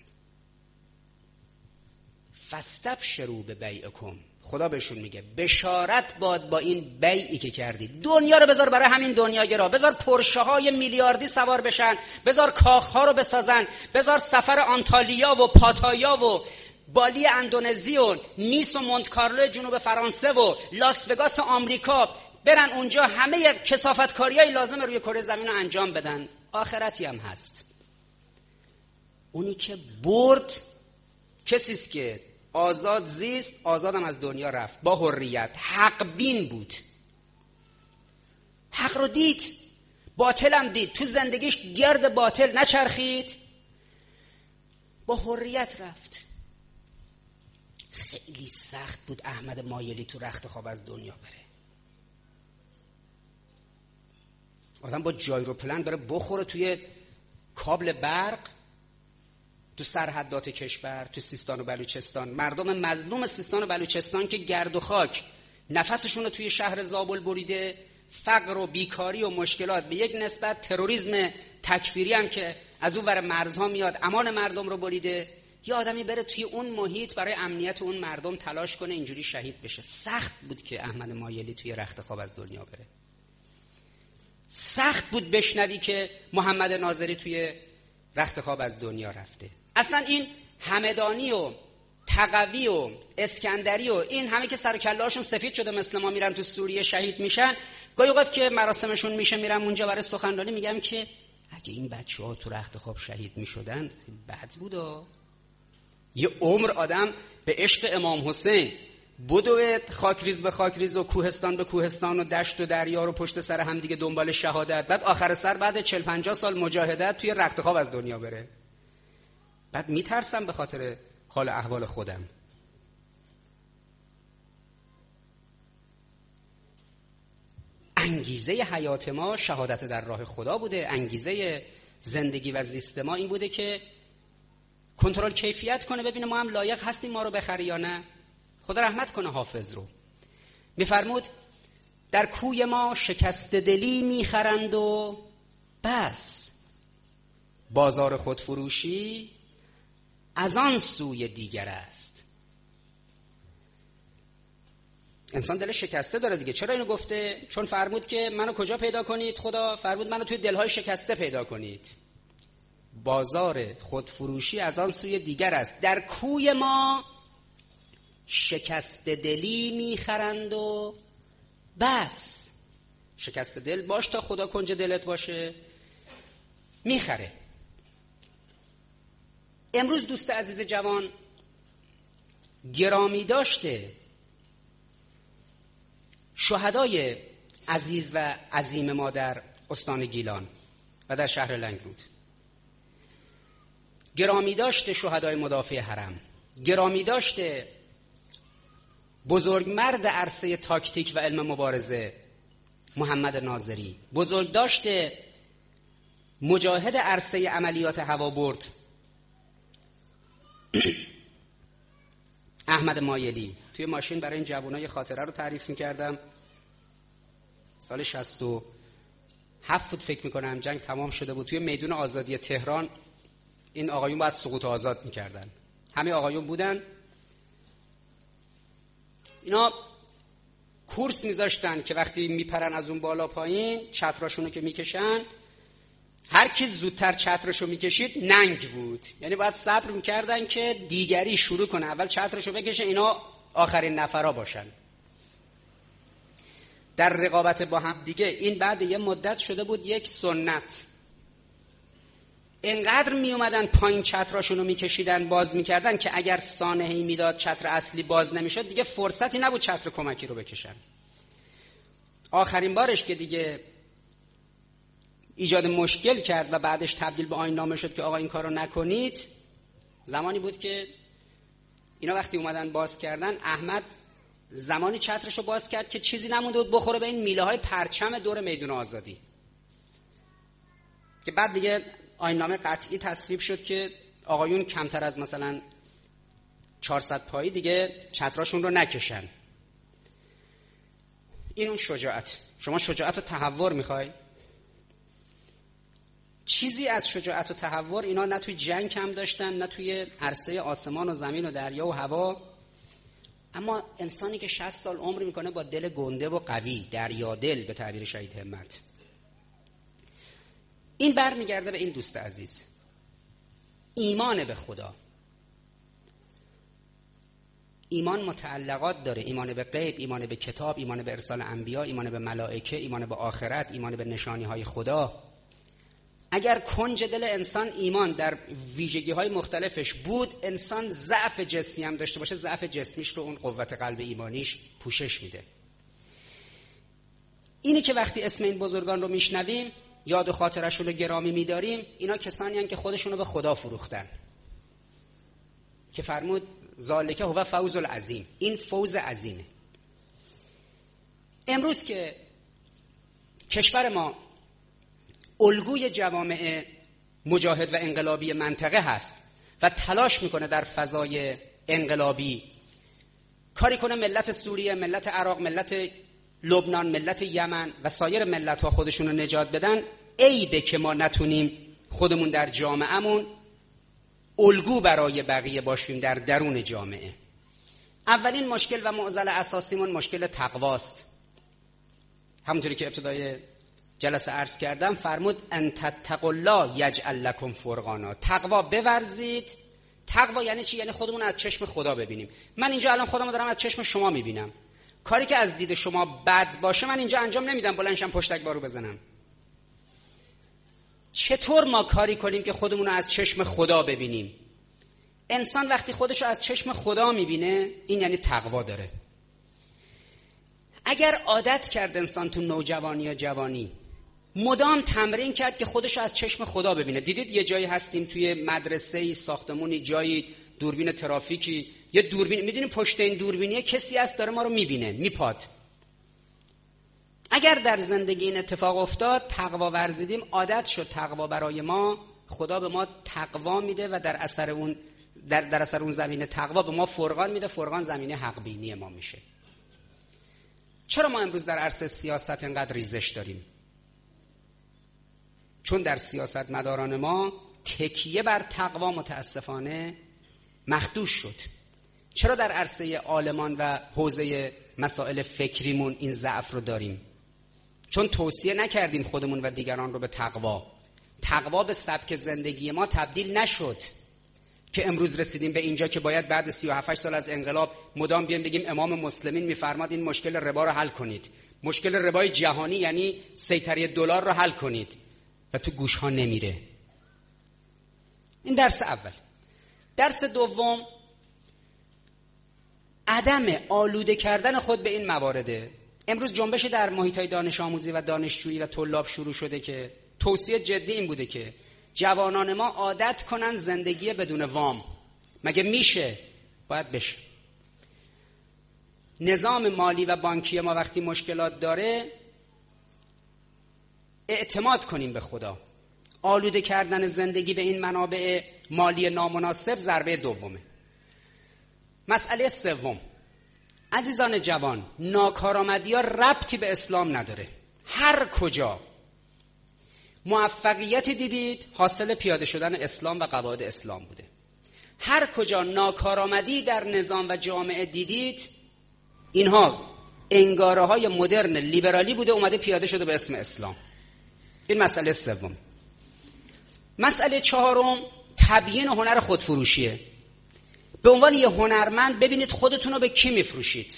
فاستبشروا ببیعکم، خدا بهشون میگه بشارت باد با این بیعی که کردید. دنیا رو بذار برای همین دنیاگرا، بذار پرشه های میلیاردی سوار بشن، بذار کاخ ها رو بسازن، بذار سفر آنتالیا و پاتایا و بالی اندونزی و نیس و مونت کارلو جنوب فرانسه و لاس وگاس آمریکا برن اونجا همه کثافتکاریای لازم روی کره زمین رو انجام بدن. آخرتی هم هست. اونی که برد کسی است که آزاد زیست، آزادم از دنیا رفت، با حریت، حق بین بود، حق رو دید، باطلم دید، تو زندگیش گرد باطل نچرخید، با حریت رفت. خیلی سخت بود احمد مایلی تو رخت خواب از دنیا بره. آدم با جایروپلن بره بخوره توی کابل برق تو سرحدات کشور، تو سیستان و بلوچستان. مردم مظلوم سیستان و بلوچستان که گرد و خاک نفسشون رو توی شهر زابل بریده، فقر و بیکاری و مشکلات به یک نسبت، تروریسم تکفیری هم که از اون ور مرزها میاد امان مردم رو بریده، یه آدمی بره توی اون محیط برای امنیت اون مردم تلاش کنه اینجوری شهید بشه. سخت بود که احمد مایلی توی رخت خواب از دنیا بره. سخت بود بشنوی که محمد ناظری توی رخت خواب از دنیا رفته. اصلا این همدانی و تقوی و اسکندری و این همه که سر و کله هاشون سفید شده مثل ما میرن تو سوریه شهید میشن، گاهی اوقات که مراسمشون میشه میرم اونجا برای سخنرانی میگم که اگه این بچه‌ها تو رخت خواب شهید میشدن بد بودا. یه عمر آدم به عشق امام حسین بدو خاکریز به خاکریز و کوهستان به کوهستان و دشت و دریا رو پشت سر هم دیگه دنبال شهادت، بعد آخر سر بعد چهل پنجاه سال مجاهدت توی رخت خواب از دنیا بره. بعد میترسم به خاطر حال احوال خودم. انگیزه حیات ما شهادت در راه خدا بوده. انگیزه زندگی و زیست ما این بوده که کنترل کیفیت کنه، ببینه ما هم لایق هستیم ما رو بخری یا نه. خدا رحمت کنه حافظ رو. میفرمود در کوی ما شکست دلی میخرند و بس، بازار خودفروشی از آن سوی دیگر است. انسان دل شکسته داره دیگه. چرا اینو گفته؟ چون فرمود که منو کجا پیدا کنید؟ خدا فرمود منو توی دلهای شکسته پیدا کنید. بازار خودفروشی از آن سوی دیگر است. در کوی ما شکست دلی میخرند و بس. شکست دل باش تا خدا کنج دلت باشه، میخره. امروز دوست عزیز جوان گرامی داشته شهدای عزیز و عظیم ما در استان گیلان و در شهر لنگرود، گرامی داشته شهدای مدافع حرم، گرامی داشته بزرگ مرد عرصه تاکتیک و علم مبارزه محمد ناظری، بزرگ داشته مجاهد عرصه عملیات هوابرد احمد مایلی. توی ماشین برای این جوانای خاطره رو تعریف می‌کردم. سال شصت و هفت بود فکر می‌کنم، جنگ تمام شده بود. توی میدون آزادی تهران این آقایون باید سقوط آزاد می‌کردن. همه آقایون بودن، اینا کورس می‌ذاشتن که وقتی میپرن از اون بالا پایین چتراشونو که میکشن، هر کی زودتر چترشو میکشید ننگ بود. یعنی باید صبر میکردن که دیگری شروع کنه، اول چترشو بکشه اینا آخرین نفرا باشن. در رقابت با هم دیگه این بعد یه مدت شده بود یک سنت. اینقدر می اومدن پایین چتراشونو میکشیدن باز میکردن که اگر سانحه‌ای میداد چتر اصلی باز نمیشد دیگه فرصتی نبود چتر کمکی رو بکشن. آخرین بارش که دیگه ایجاد مشکل کرد و بعدش تبدیل به آیین نامه شد که آقا این کارو نکنید، زمانی بود که اینا وقتی اومدن باز کردن، احمد زمانی چترشو باز کرد که چیزی نمونده بود بخوره به این میله های پرچم دور میدون آزادی، که بعد دیگه آیین نامه قطعی تصویب شد که آقایون کمتر از مثلا چهارصد پایی دیگه چتراشون رو نکشن. این اون شجاعت. شما شجاعت و تحور میخوای؟ چیزی از شجاعت و تحور اینا نه توی جنگ کم داشتن، نه توی عرصه آسمان و زمین و دریا و هوا. اما انسانی که شصت سال عمر میکنه با دل گنده و قوی، دریا دل به تعبیر شهید همت، این بر میگرده به این دوست عزیز. ایمان به خدا، ایمان متعلقات داره. ایمان به غیب، ایمان به کتاب، ایمان به ارسال انبیا، ایمان به ملائکه، ایمان به آخرت، ایمان به نشانی های خدا. اگر کنج دل انسان ایمان در ویژگی های مختلفش بود، انسان ضعف جسمی هم داشته باشه، ضعف جسمیش رو اون قوت قلب ایمانیش پوشش میده. اینی که وقتی اسم این بزرگان رو میشنویم یاد و خاطرشون رو گرامی میداریم، اینا کسانی هستند که خودشون رو به خدا فروختن، که فرمود ذالک هو فوز العظیم. این فوز عظیمه. امروز که کشور ما الگوی جوامع مجاهد و انقلابی منطقه هست و تلاش میکنه در فضای انقلابی کاری کنه ملت سوریه، ملت عراق، ملت لبنان، ملت یمن و سایر ملت ها خودشون رو نجات بدن، عیبه که ما نتونیم خودمون در جامعهمون الگو برای بقیه باشیم در درون جامعه. اولین مشکل و معضل اساسیمون مشکل تقواست. همونطوری که ابتدای جلسه عرض کردم فرمود ان تتقوا الله یجعل لکم فرقانا. تقوا بورزید. تقوا یعنی چی؟ یعنی خودمون از چشم خدا ببینیم. من اینجا الان خودمو دارم از چشم شما میبینم. کاری که از دید شما بد باشه من اینجا انجام نمیدم، بلندشم پشتک بارو بزنم. چطور ما کاری کنیم که خودمون رو از چشم خدا ببینیم؟ انسان وقتی خودشو از چشم خدا میبینه این یعنی تقوا داره. اگر عادت کرد انسان تو نوجوانی یا جوانی مدام تمرین کرد که خودشو از چشم خدا ببینه. دیدید یه جایی هستیم توی مدرسه‌ای، ساختمونی، جایی دوربین ترافیکی، یه دوربین، میدونیم پشت این دوربینیه کسی هست داره ما رو میبینه، میپاد. اگر در زندگی این اتفاق افتاد، تقوا ورزیدیم، عادت شد تقوا برای ما، خدا به ما تقوا میده و در اثر اون در, در اثر اون زمینه تقوا به ما فرقان میده، فرقان زمینه حق بینی ما میشه. چرا ما امروز در عرصه سیاست انقدر ریزش داریم؟ چون در سیاست مداران ما تکیه بر تقوا متاسفانه مخدوش شد. چرا در عرصه عالمان و حوزه مسائل فکریمون این ضعف رو داریم؟ چون توصیه نکردیم خودمون و دیگران رو به تقوا. تقوا به سبک زندگی ما تبدیل نشد که امروز رسیدیم به اینجا که باید بعد سی و هفت سال از انقلاب مدام بیایم بگیم امام مسلمین میفرماد این مشکل ربا رو حل کنید. مشکل ربای جهانی یعنی سیطره دلار رو حل کنید و تو گوش ها نمیره. این درس اول. درس دوم عدم آلوده کردن خود به این موارده. امروز جنبش در محیط‌های دانش آموزی و دانشجویی و طلاب شروع شده که توصیه جدی این بوده که جوانان ما عادت کنن زندگی بدون وام. مگه میشه؟ باید بشه. نظام مالی و بانکی ما وقتی مشکلات داره اعتماد کنیم به خدا. آلوده کردن زندگی به این منابع مالی نامناسب ضربه دومه. مسئله سوم، عزیزان جوان، ناکارآمدی ها ربطی به اسلام نداره. هر کجا موفقیتی دیدید حاصل پیاده شدن اسلام و قواعد اسلام بوده. هر کجا ناکارآمدی در نظام و جامعه دیدید اینها انگاره های مدرن لیبرالی بوده اومده پیاده شده به اسم اسلام. این مسئله سوم. مسئله چهارم تبیین هنر خودفروشیه. به عنوان یه هنرمند ببینید خودتون رو به کی میفروشید.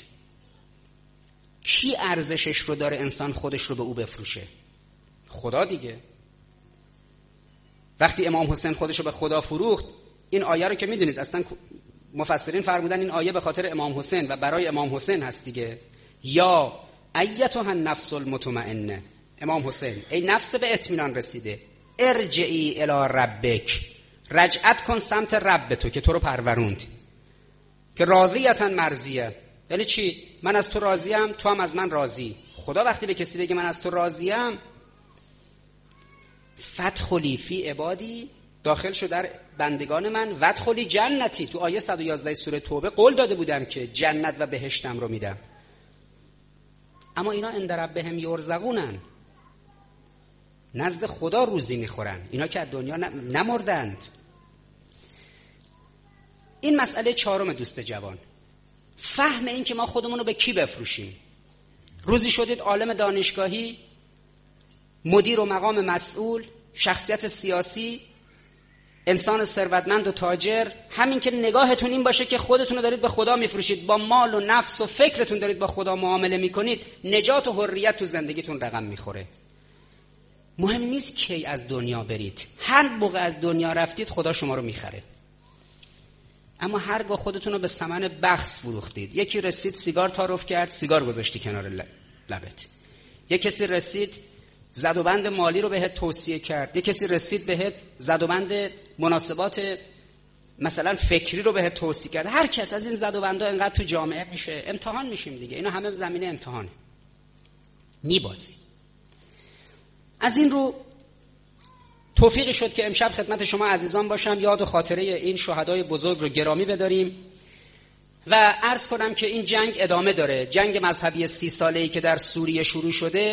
کی ارزشش رو داره انسان خودش رو به او بفروشه؟ خدا دیگه. وقتی امام حسین خودش رو به خدا فروخت، این آیه رو که میدونید اصلا مفسرین فرمودن این آیه به خاطر امام حسین و برای امام حسین هست دیگه. یا ایتها النفس المطمئنه، امام حسین ای نفس به اطمینان رسیده، ارجعی الی ربک، رجعت کن سمت رب تو که تو رو پروروند، که راضیتا مرضیه. یعنی چی؟ من از تو راضیم، تو هم از من راضی. خدا وقتی به کسی بگه من از تو راضیم، فدخلی فی عبادی، داخل شو در بندگان من، وادخلی جنتی. تو آیه صد و یازده سوره توبه قول داده بودم که جنت و بهشتم رو میدم. اما اینا عند ربهم یرزقونن، نزد خدا روزی میخورن. اینا که از دنیا نمردند. این مسئله چهارم دوست جوان، فهم این که ما خودمون رو به کی بفروشیم. روزی شدید عالم دانشگاهی، مدیر و مقام مسئول، شخصیت سیاسی، انسان ثروتمند و تاجر، همین که نگاهتون این باشه که خودتون رو دارید به خدا میفروشید، با مال و نفس و فکرتون دارید با خدا معامله میکنید، نجات و حریت تو زندگیتون رقم میخوره. مهم نیست کی از دنیا برید، هر موقع از دنیا رفتید خدا شما رو میخره. اما هرگاه خودتون رو به ثمن بخس فروختید، یکی رسید سیگار تعارف کرد، سیگار گذاشتی کنار لبت. یک کسی رسید زد و بند مالی رو بهت توصیه کرد، یک کسی رسید بهت زد و بند مناسبات مثلا فکری رو بهت توصیه کرد. هر کس از این زد و بندا اینقدر تو جامعه میشه، امتحان میشیم دیگه. اینا همه زمینه امتحانه، میبازی. از این رو توفیقی شد که امشب خدمت شما عزیزان باشم، یاد و خاطره این شهدای بزرگ رو گرامی بداریم و عرض کنم که این جنگ ادامه داره. جنگ مذهبی سی ساله‌ای که در سوریه شروع شده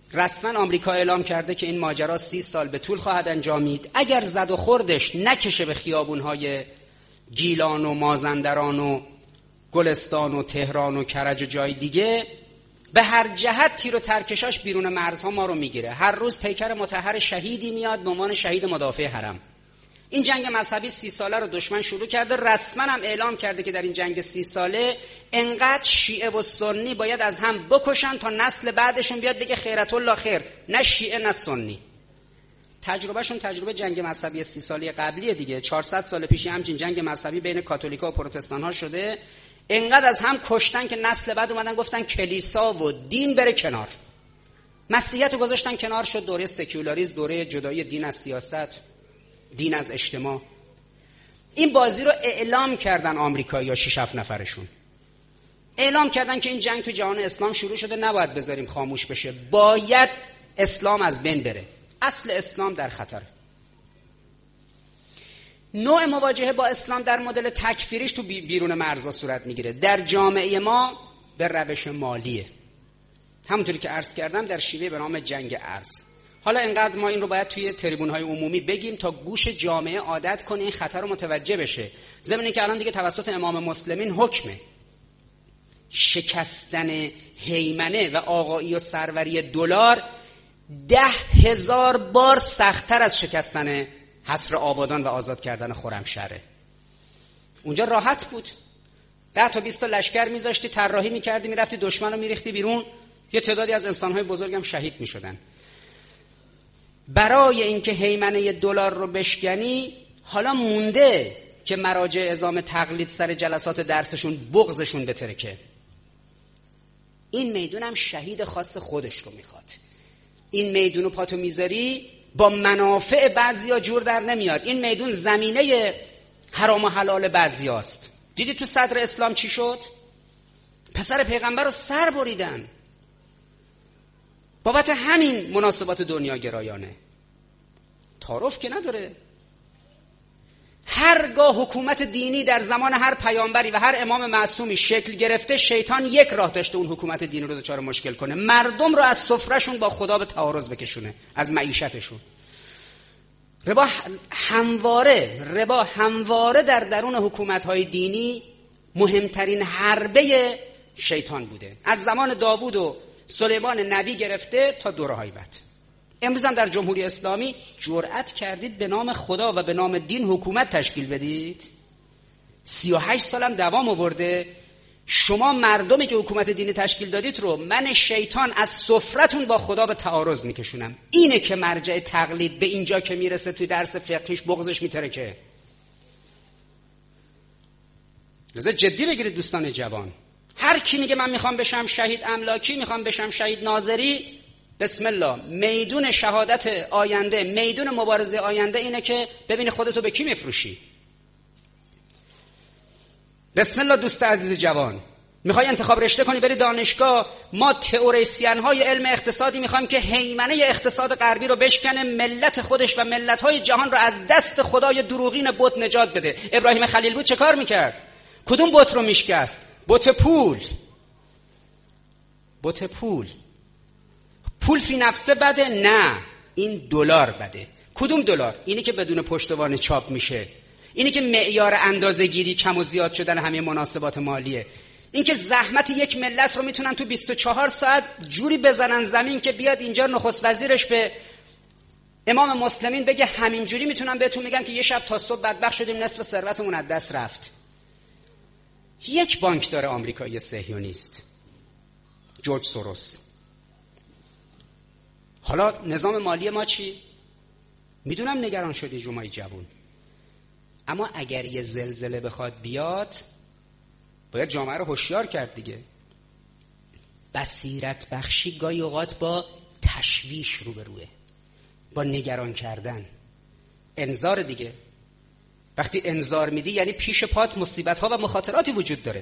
رسما آمریکا اعلام کرده که این ماجرا سی سال به طول خواهد انجامید. اگر زد و خوردش نکشه به خیابون‌های گیلان و مازندران و گلستان و تهران و کرج و جای دیگه، به هر جهت تیر و ترکشاش بیرون مرزها ما رو میگیره. هر روز پیکر مطهر شهیدی میاد به عنوان شهید مدافع حرم. این جنگ مذهبی سی ساله رو دشمن شروع کرده، رسما هم اعلام کرده که در این جنگ سی ساله انقدر شیعه و سنی باید از هم بکشن تا نسل بعدشون بیاد بگه خیرت الله خیر، نه شیعه نه سنی. تجربهشون تجربه جنگ مذهبی سی ساله قبلیه دیگه. چهارصد سال پیش همچین جنگ مذهبی بین کاتولیکا و پروتستان ها شده، انقدر از هم کشتن که نسل بعد اومدن گفتن کلیسا و دین بره کنار، مسیحیت رو گذاشتن کنار، شد دوره سکولاریسم، دوره جدایی دین از سیاست، دین از اجتماع. این بازی رو اعلام کردن آمریکایی‌ها، شش هفت نفرشون اعلام کردن که این جنگ تو جهان اسلام شروع شده، نباید بذاریم خاموش بشه، باید اسلام از بین بره، اصل اسلام در خطره. نوع مواجهه با اسلام در مدل تکفیریش تو بیرون مرزها صورت میگیره. در جامعه ما به روش مالیه، همونطوری که عرض کردم در شیوه به نام جنگ ارز. حالا اینقدر ما این رو باید توی تریبون‌های عمومی بگیم تا گوش جامعه عادت کنه، این خطر رو متوجه بشه. ضمن اینکه الان دیگه توسط امام مسلمین حکمه شکستن هیمنه و آقایی و سروری دلار ده هزار بار سخت‌تر از شکستن حصر آبادان و آزاد کردن خرمشهره. اونجا راحت بود، ده تا بیست تا لشکر میذاشتی، طراحی میکردی، میرفتی دشمن رو میریختی بیرون، یه تعدادی از انسان‌های بزرگم شهید میشدن. برای اینکه هیمنه دلار رو بشکنی، حالا مونده که مراجع اعزام تقلید سر جلسات درسشون بغضشون بترکه. این میدون هم شهید خاص خودش رو میخواد. این میدونو پاتو میذاری با منافع بعضیا جور در نمیاد. این میدون زمینه حرام و حلال بعضیاست. دیدی تو صدر اسلام چی شد؟ پسر پیغمبر رو سر بریدن بابت همین مناسبات دنیا گرایانه. تعارف که نداره. هرگاه حکومت دینی در زمان هر پیامبری و هر امام معصومی شکل گرفته، شیطان یک راه داشته اون حکومت دینی رو دچار مشکل کنه، مردم رو از سفرهشون با خدا به تعارض بکشونه، از معیشتشون. ربا همواره ربا همواره در درون حکومت‌های دینی مهمترین حربه شیطان بوده، از زمان داوود و سلیمان نبی گرفته تا دوره‌های بعد. امروز هم در جمهوری اسلامی جرأت کردید به نام خدا و به نام دین حکومت تشکیل بدید. سی و هشت سالم دوام آورده. شما مردمی که حکومت دینی تشکیل دادید رو من شیطان از سفرتون با خدا به تعارض میکشونم. اینه که مرجع تقلید به اینجا که میرسه توی درس فقهیش بغضش میترکه. لذا جدی بگیرید دوستان جوان. هر کی میگه من میخوام بشم شهید املاکی، میخوام بشم شهید ناظری، بسم الله. میدون شهادت آینده، میدون مبارزه آینده اینه که ببینی خودتو به کی میفروشی. بسم الله دوست عزیز جوان، میخوای انتخاب رشته کنی بری دانشگاه، ما تئوریسین های علم اقتصادی میخوایم که هیمنه اقتصاد غربی رو بشکنه، ملت خودش و ملت های جهان رو از دست خدای دروغین بت نجات بده. ابراهیم خلیل بود چه کار میکرد؟ کدوم بت رو میشکست؟ بت پول. بت پول. پول فی نفسه بده؟ نه، این دلار بده. کدوم دلار؟ اینی که بدون پشتوانه چاپ میشه، اینی که معیار اندازه‌گیری کم و زیاد شدن همه مناسبات مالیه، این که زحمت یک ملت رو میتونن تو بیست و چهار ساعت جوری بزنن زمین که بیاد اینجا نخست وزیرش به امام مسلمین بگه همین جوری میتونن بهتون میگم که یه شب تا صبح بدبخت شدیم، نصف ثروتمون از دست رفت. یک بانک داره آمریکایی صهیونیست، جورج سوروس. حالا نظام مالی ما چی؟ میدونم نگران شدی جمعه جوون، اما اگر یه زلزله بخواد بیاد باید جامعه رو هوشیار کرد دیگه. بصیرت بخشی گاهی اوقات با تشویش روبروه، با نگران کردن. انذار دیگه. وقتی انذار میدی یعنی پیش پات مصیبت ها و مخاطراتی وجود داره.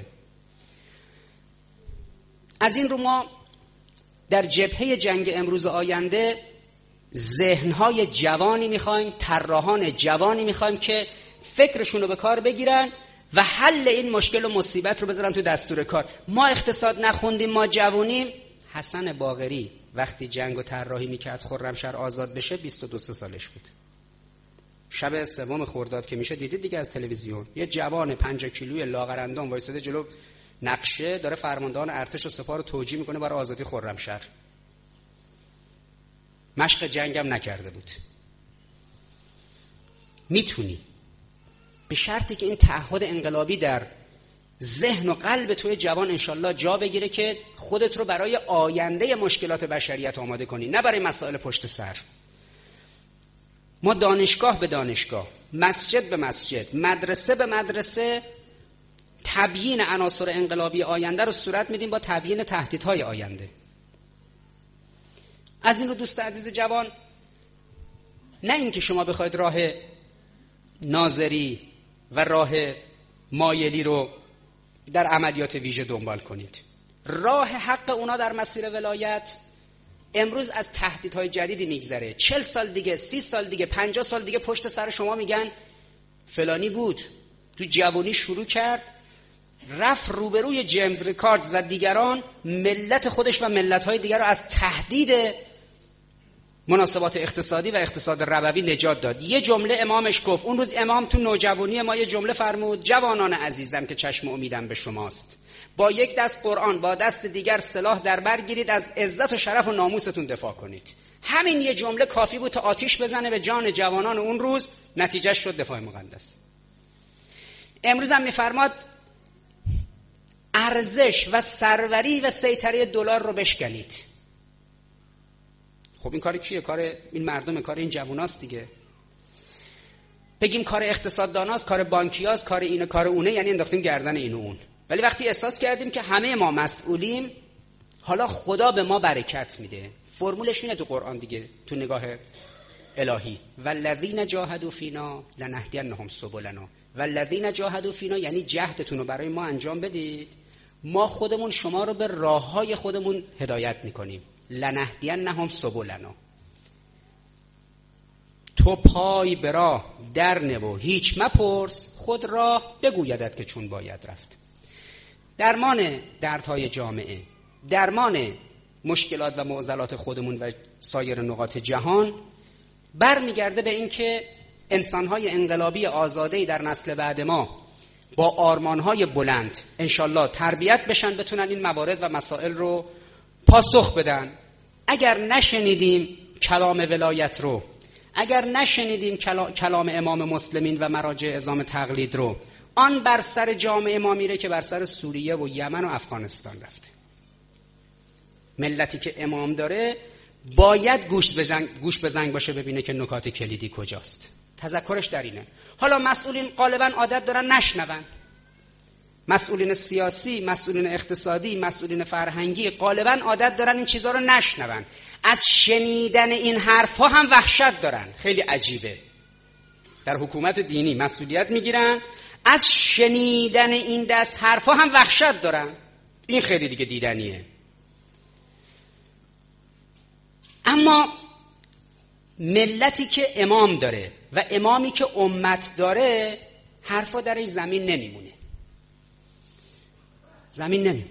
از این رو ما در جبهه جنگ امروز آینده ذهنهای جوانی میخوایم، طراحان جوانی میخوایم که فکرشون رو به کار بگیرن و حل این مشکل و مصیبت رو بذارن تو دستور کار. ما اقتصاد نخوندیم، ما جوونیم. حسن باقری وقتی جنگ و طراحی میکرد خرمشهر آزاد بشه بیست و دو سالش بود. شب سوم خرداد که میشه دیدید دیگه از تلویزیون یه جوان پنجاه کیلوی لاغرندام وایساده جلو نقشه داره فرماندهان ارتش و سپاه رو توجیه میکنه برای آزادی خرمشهر. مشق جنگم نکرده بود. میتونی به شرطی که این تعهد انقلابی در ذهن و قلب توی جوان انشالله جا بگیره که خودت رو برای آینده مشکلات بشریت آماده کنی، نه برای مسائل پشت سر. ما دانشگاه به دانشگاه، مسجد به مسجد، مدرسه به مدرسه تبیین عناصر انقلابی آینده رو صورت میدیم با تبیین تهدیدهای آینده. از این رو دوست عزیز جوان، نه اینکه شما بخواید راه ناظری و راه مایلی رو در عملیات ویژه دنبال کنید. راه حق اونا در مسیر ولایت امروز از تهدیدهای جدیدی میگذره. چل سال دیگه، سی سال دیگه، پنجاه سال دیگه پشت سر شما میگن فلانی بود تو جوانی شروع کرد، رفت روبروی جیمز ریکاردز و دیگران ملت خودش و ملت‌های دیگر رو از تهدید مناسبات اقتصادی و اقتصاد ربوی نجات داد. یه جمله امامش گفت، اون روز امام تو نوجوانی ما یه جمله فرمود: جوانان عزیزم که چشم امیدم به شماست، با یک دست قرآن با دست دیگر سلاح در بر گیرید، از عزت و شرف و ناموستون دفاع کنید. همین یه جمله کافی بود تا آتیش بزنه به جان جوانان اون روز. نتیجه شد دفاع مقدس. امروز هم میفرماد ارزش و سروری و سیطره دلار رو بشکنید. خب این کار کیه؟ کار این مردم، کار این جواناست دیگه. بگیم کار اقتصادداناست، کار بانکیاست، کار اینه کار اونه، یعنی انداختیم گردن این و اون. ولی وقتی احساس کردیم که همه ما مسئولیم، حالا خدا به ما برکت میده. فرمولش اینه تو قرآن دیگه، تو نگاه الهی: والذین جاهدوا فینا لنهدینهم سبلنا. والذین جاهدوا فینا یعنی جهدتون رو برای ما انجام بدید، ما خودمون شما رو به راههای خودمون هدایت میکنیم. لنهدینهم سبلنا. تو پای به راه در نه و هیچ مپرس، خود راه بگویدت که چون باید رفت. درمان دردهای جامعه، درمان مشکلات و معضلات خودمون و سایر نقاط جهان برمیگرده به این که انسانهای انقلابی آزاده‌ای در نسل بعد ما با آرمانهای بلند انشالله تربیت بشن، بتونن این موارد و مسائل رو پاسخ بدن. اگر نشنیدیم کلام ولایت رو، اگر نشنیدیم کلام امام مسلمین و مراجع عظام تقلید رو، آن بر سر جامعه ما میره که بر سر سوریه و یمن و افغانستان رفته. ملتی که امام داره باید گوش بزنگ, گوش بزنگ باشه ببینه که نکات کلیدی کجاست. تذکرش در اینه. حالا مسئولین غالبا عادت دارن نشنون. مسئولین سیاسی، مسئولین اقتصادی، مسئولین فرهنگی غالبا عادت دارن این چیزها رو نشنون. از شنیدن این حرفها هم وحشت دارن. خیلی عجیبه. در حکومت دینی مسئولیت میگیرن، از شنیدن این دست حرفها هم وحشت دارن. این خیلی دیگه دیدنیه. اما ملتی که امام داره و امامی که امت داره، حرفا درش زمین نمیمونه. زمین نمیمونه.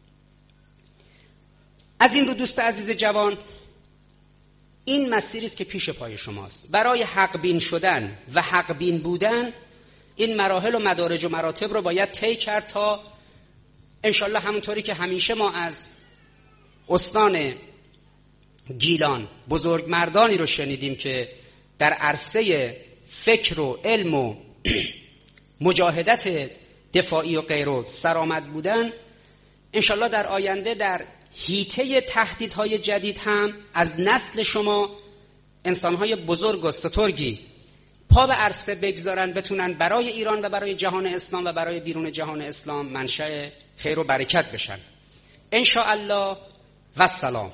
از این رو دوست عزیز جوان، این مسیری است که پیش پای شماست. برای حق بین شدن و حق بین بودن این مراحل و مدارج و مراتب رو باید طی کرد تا انشالله همونطوری که همیشه ما از استان گیلان بزرگ مردانی رو شنیدیم که در عرصه فکر و علم و مجاهدت دفاعی و غیره سرآمد بودن، انشالله در آینده در حیطه تهدیدهای جدید هم از نسل شما انسانهای بزرگ و سترگی پا به عرصه بگذارن، بتونن برای ایران و برای جهان اسلام و برای بیرون جهان اسلام منشأ خیر و برکت بشن. انشاءالله و سلام.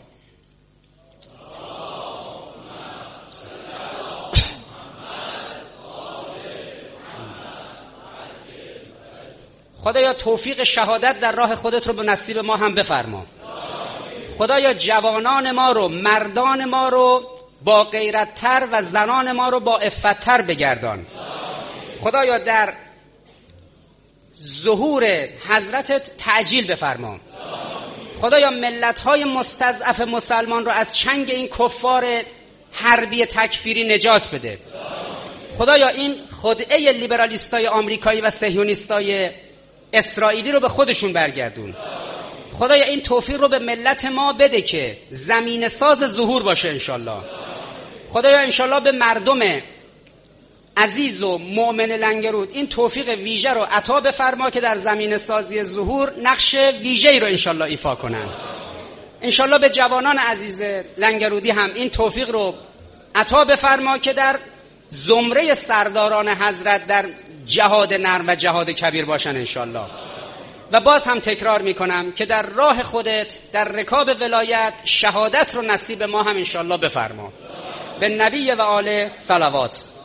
خدایا توفیق شهادت در راه خودت رو به نصیب ما هم بفرما. خدایا جوانان ما رو، مردان ما رو با غیرت‌تر و زنان ما رو با عفت‌تر بگردان. خدایا در ظهور حضرتت تعجیل بفرما. خدایا ملت‌های مستضعف مسلمان رو از چنگ این کفار حربی تکفیری نجات بده. خدایا این خدعه لیبرالیستای آمریکایی و صهیونیستای اسرائیلی رو به خودشون برگردون. خدایا این توفیق رو به ملت ما بده که زمین ساز ظهور باشه انشالله. خدایا انشالله به مردم عزیز و مؤمن لنگرود این توفیق ویژه رو عطا بفرما که در زمین سازی ظهور نقش ویژه‌ای رو انشالله ایفا کنن. انشالله به جوانان عزیز لنگرودی هم این توفیق رو عطا بفرما که در زمره سرداران حضرت در جهاد نرم و جهاد کبیر باشن انشالله. و باز هم تکرار میکنم که در راه خودت در رکاب ولایت شهادت رو نصیب ما هم انشالله بفرما. به نبی و آله صلوات.